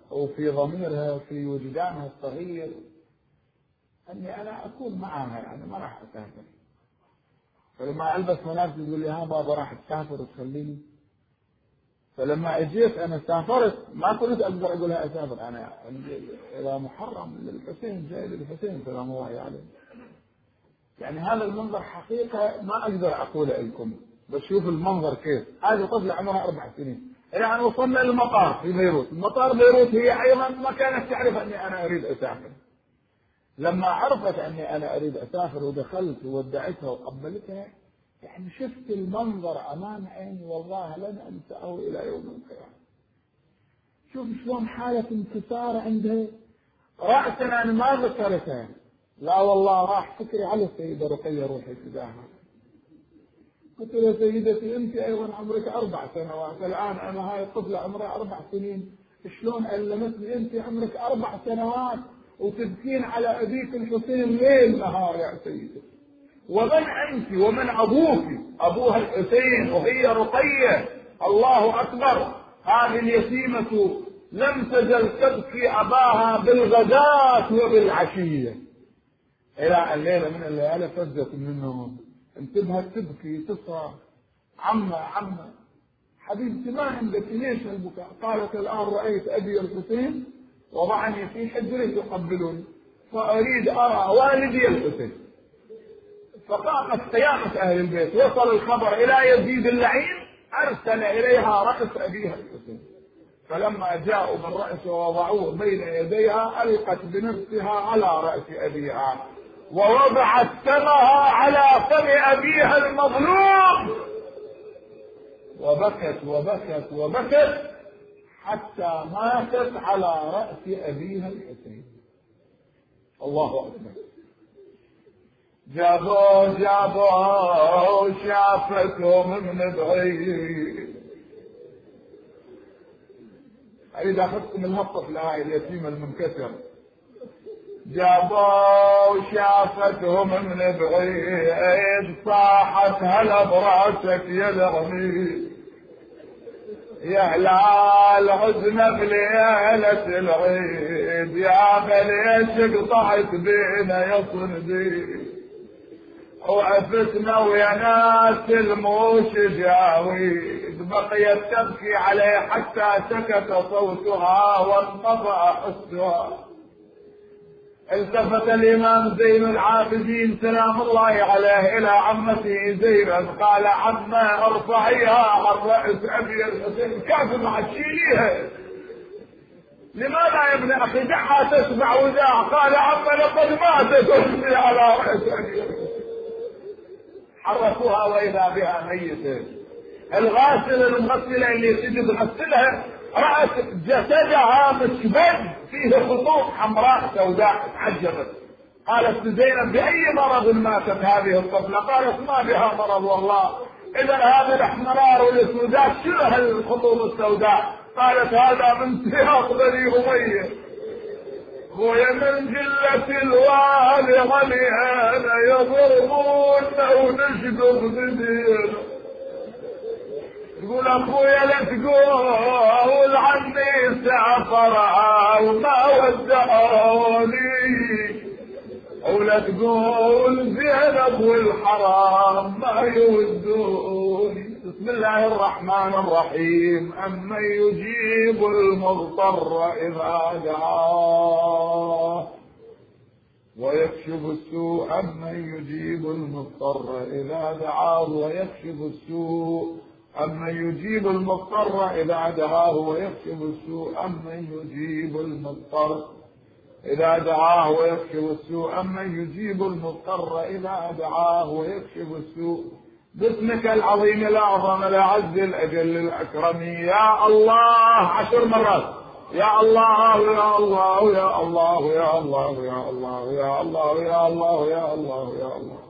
وفي ضميرها في وجدانها الصغير أني أنا أكون معها، يعني ما راح أسافر. فلما ألبس ملابس تقول لي ها بابا راح تسافر وتخليني. فلما أجيت أنا سافرت ما كنت أقدر أقول لها أسافر، أنا إلى محرم للحسين جاي للحسين سلام الله عليه. يعني هذا المنظر حقيقة ما أقدر أقول لكم، بس شوف المنظر كيف. هذه طفلة عمرها 4 سنين. يعني وصلنا للمطار في بيروت. المطار بيروت هي أيضا ما كانت تعرف أني أنا أريد أسافر. لما عرفت أني أنا أريد أسافر ودخلت وودعتها وقبلتها، يعني شفت المنظر أمام عيني والله لن أنساه إلى يوم القيامة. شوف شلون حالة انكسار عندها. رأسا أنا ما ذكرتها، لا والله راح فكري على السيدة رقية روحي تجاهها. قلت له سيدتي أنت أيضا عمرك 4 سنوات، الآن أنا هاي الطفلة عمرها 4 سنين، شلون علمتني أنت عمرك 4 سنوات وتبكين على أبيك الحسين ليل نهار يا سيدتي؟ ومن أنت ومن أبوك؟ أبوها الحسين وهي رقية. الله أكبر. هذه اليتيمة لم تزل تبكي أباها بالغداة وبالعشية، إلى أن ليلة من الليالي فزت من النوم، انتبهت تبكي تصرخ عمة حبيبتي ما عندك ليش البكاء؟ قالت الآن رأيت أبي الحسين وضعني في حجري يقبلني فأريد أرى والدي الحسين. فقامت قيامة أهل البيت. وصل الخبر إلى يزيد اللعين، أرسل إليها رأس أبيها الحسين. فلما جاءوا بالرأس ووضعوه بين يديها ألقت بنفسها على رأس أبيها ووضعت فمها على فم أبيها المظلوم، وبكت وبكت وبكت حتى ماتت على رأس أبيها الحسين. الله أكبر. جابوا شافتهم من بعيد. أريد أخذكم الهطة هاي اليتيمة المنكسرة. جابوا شافتهم من بعيد صاحت هلا براسك يا العميد، يا هلال حزن بليلة العيد، يا بليش قطعت بينا يا صنديق، وعفتنا ويا ناس الموش جاويد، بقيت تبكي عليه حتى سكت صوتها وانقطع حسها. التفت الإمام زين العابدين سلام الله عليه إلى عمته زينب قال عمه ارفعيها عن رأس أبي الحسين، كيف ما تشيليها؟ لماذا يا ابن أخي دعها تسمع وذاع؟ قال عمه لقد ماتت أمي على رأس أبي الحسين. حركوها وإذا بها ميتة. الغاسل المغسلة اللي تجي تغسلها رأت جسدها مشبك فيه خطوط حمراء سوداء. تعجبت قالت زينب بأي مرض ماتت هذه الطفلة؟ قالت ما بها مرض والله. إذا هذه الأحمرار والسوداء شنو هالخطوط السوداء؟ قالت هذا من سياق بني أمية. خويا من جلة الوالي غليانا يضربونا ونشقف بدينا. تقول اخويا لا تقول عني سافرها وما ودعوني، ولا تقول زينب والحرام ما يودوني. بسم الله الرحمن الرحيم. أمن يجيب المضطر إذا دعاه ويكشف السوء، أمن يجيب المضطر إذا دعاه ويكشف السوء، أمن يجيب المضطر إذا دعاه ويكشف السوء، أمن يجيب المضطر إذا دعاه ويكشف السوء، أمن يجيب المضطر إذا دعاه ويكشف السوء. باسمك العظيم الأعظم الأعز الأجل الأكرم يا الله 10 مرات. يا الله يا الله يا الله يا الله يا الله يا الله يا الله يا الله يا الله.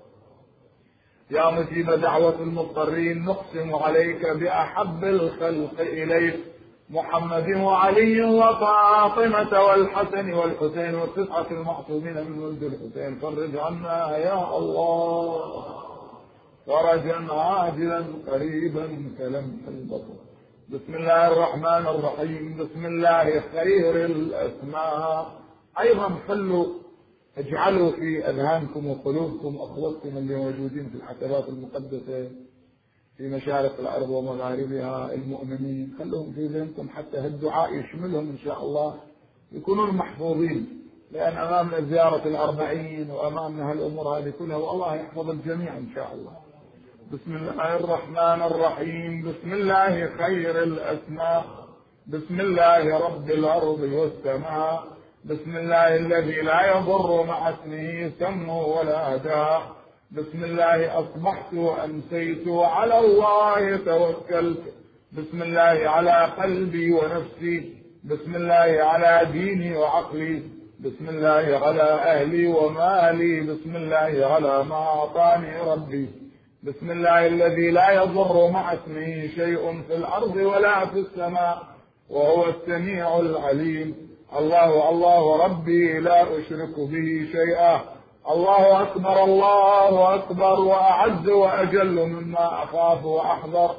يا مجيب دعوة المضطرين نقسم عليك بأحب الخلق إليك محمد وعلي وفاطمة والحسن والحسين والتسعة المعصومين من ولد الحسين. فرج عنا يا الله فرجا عاجلا قريبا كلمح البصر. بسم الله الرحمن الرحيم. بسم الله خير الأسماء. أيضا خلوا اجعلوا في أذهانكم وقلوبكم أخوتكم اللي موجودين في الحسابات المقدسة في مشارق الأرض ومغاربها المؤمنين، خلوهم في ذهنكم حتى هالدعاء يشملهم إن شاء الله، يكونون محفوظين، لأن أمامنا زيارة الأربعين وأمامنا هالأمور هذه كلها، والله يحفظ الجميع إن شاء الله. بسم الله الرحمن الرحيم. بسم الله خير الأسماء. بسم الله رب الأرض والسماء. بسم الله الذي لا يضر مع اسمه سم ولا داء. بسم الله أصبحت وأمسيت وعلى الله توكلت. بسم الله على قلبي ونفسي. بسم الله على ديني وعقلي. بسم الله على أهلي ومالي. بسم الله على ما أعطاني ربي. بسم الله الذي لا يضر مع اسمه شيء في الأرض ولا في السماء وهو السميع العليم. الله الله ربي لا أشرك به شيئا. الله أكبر الله أكبر وأعز وأجل مما أخاف وأحذر.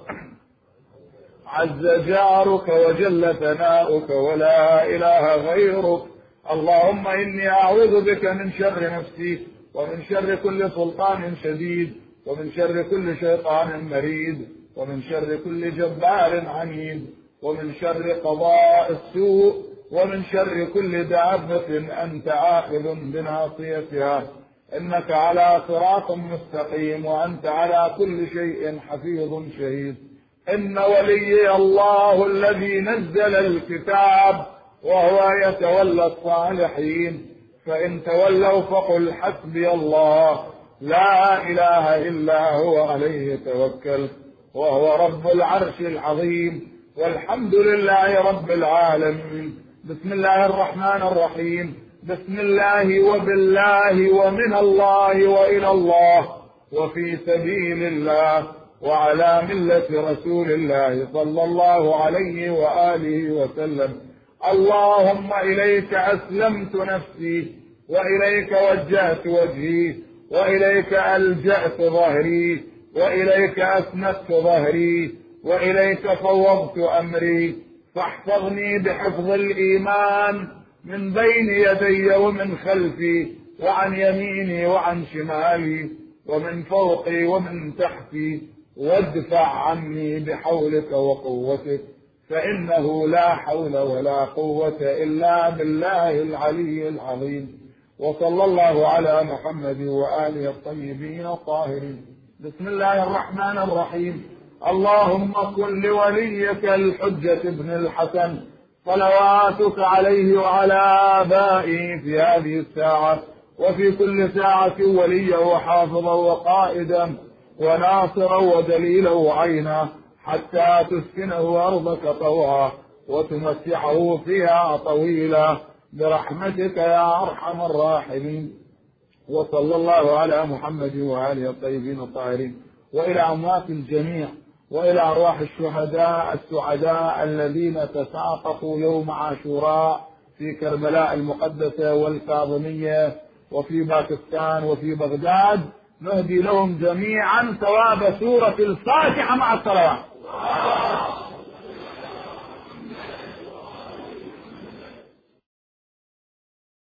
عز جارك وجل ثناؤك ولا إله غيرك. اللهم إني أعوذ بك من شر نفسي ومن شر كل سلطان شديد ومن شر كل شيطان مريد ومن شر كل جبار عنيد ومن شر قضاء السوء ومن شر كل دابة أنت آخذ بناصيتها. إنك على صراط مستقيم وأنت على كل شيء حفيظ شهيد. إن ولي الله الذي نزل الكتاب وهو يتولى الصالحين. فإن تولوا فقل حسبي الله لا إله إلا هو عليه توكل وهو رب العرش العظيم. والحمد لله رب العالمين. بسم الله الرحمن الرحيم. بسم الله وبالله ومن الله وإلى الله وفي سبيل الله وعلى ملة رسول الله صلى الله عليه وآله وسلم. اللهم إليك أسلمت نفسي وإليك وجهت وجهي وإليك ألجأت ظهري وإليك أسندت ظهري وإليك فوضت أمري. فاحفظني بحفظ الإيمان من بين يدي ومن خلفي وعن يميني وعن شمالي ومن فوقي ومن تحتي، وادفع عني بحولك وقوتك، فإنه لا حول ولا قوة إلا بالله العلي العظيم. وصلى الله على محمد وآله الطيبين الطاهرين. بسم الله الرحمن الرحيم. اللهم كن لوليك الحجة ابن الحسن صلواتك عليه وعلى آبائه في هذه الساعة وفي كل ساعة وليا وحافظا وقائدا وناصرا ودليلا وعينا، حتى تسكنه أرضك طوعا وتمسحه فيها طويلا برحمتك يا أرحم الراحمين. وصلى الله على محمد وآله الطيبين الطاهرين. وإلى أموات الجميع وإلى أرواح الشهداء السعداء الذين تساقطوا يوم عاشوراء في كربلاء المقدسة والكاظمية وفي باكستان وفي بغداد، نهدي لهم جميعا ثواب سورة الفاتحة مع الصلوات.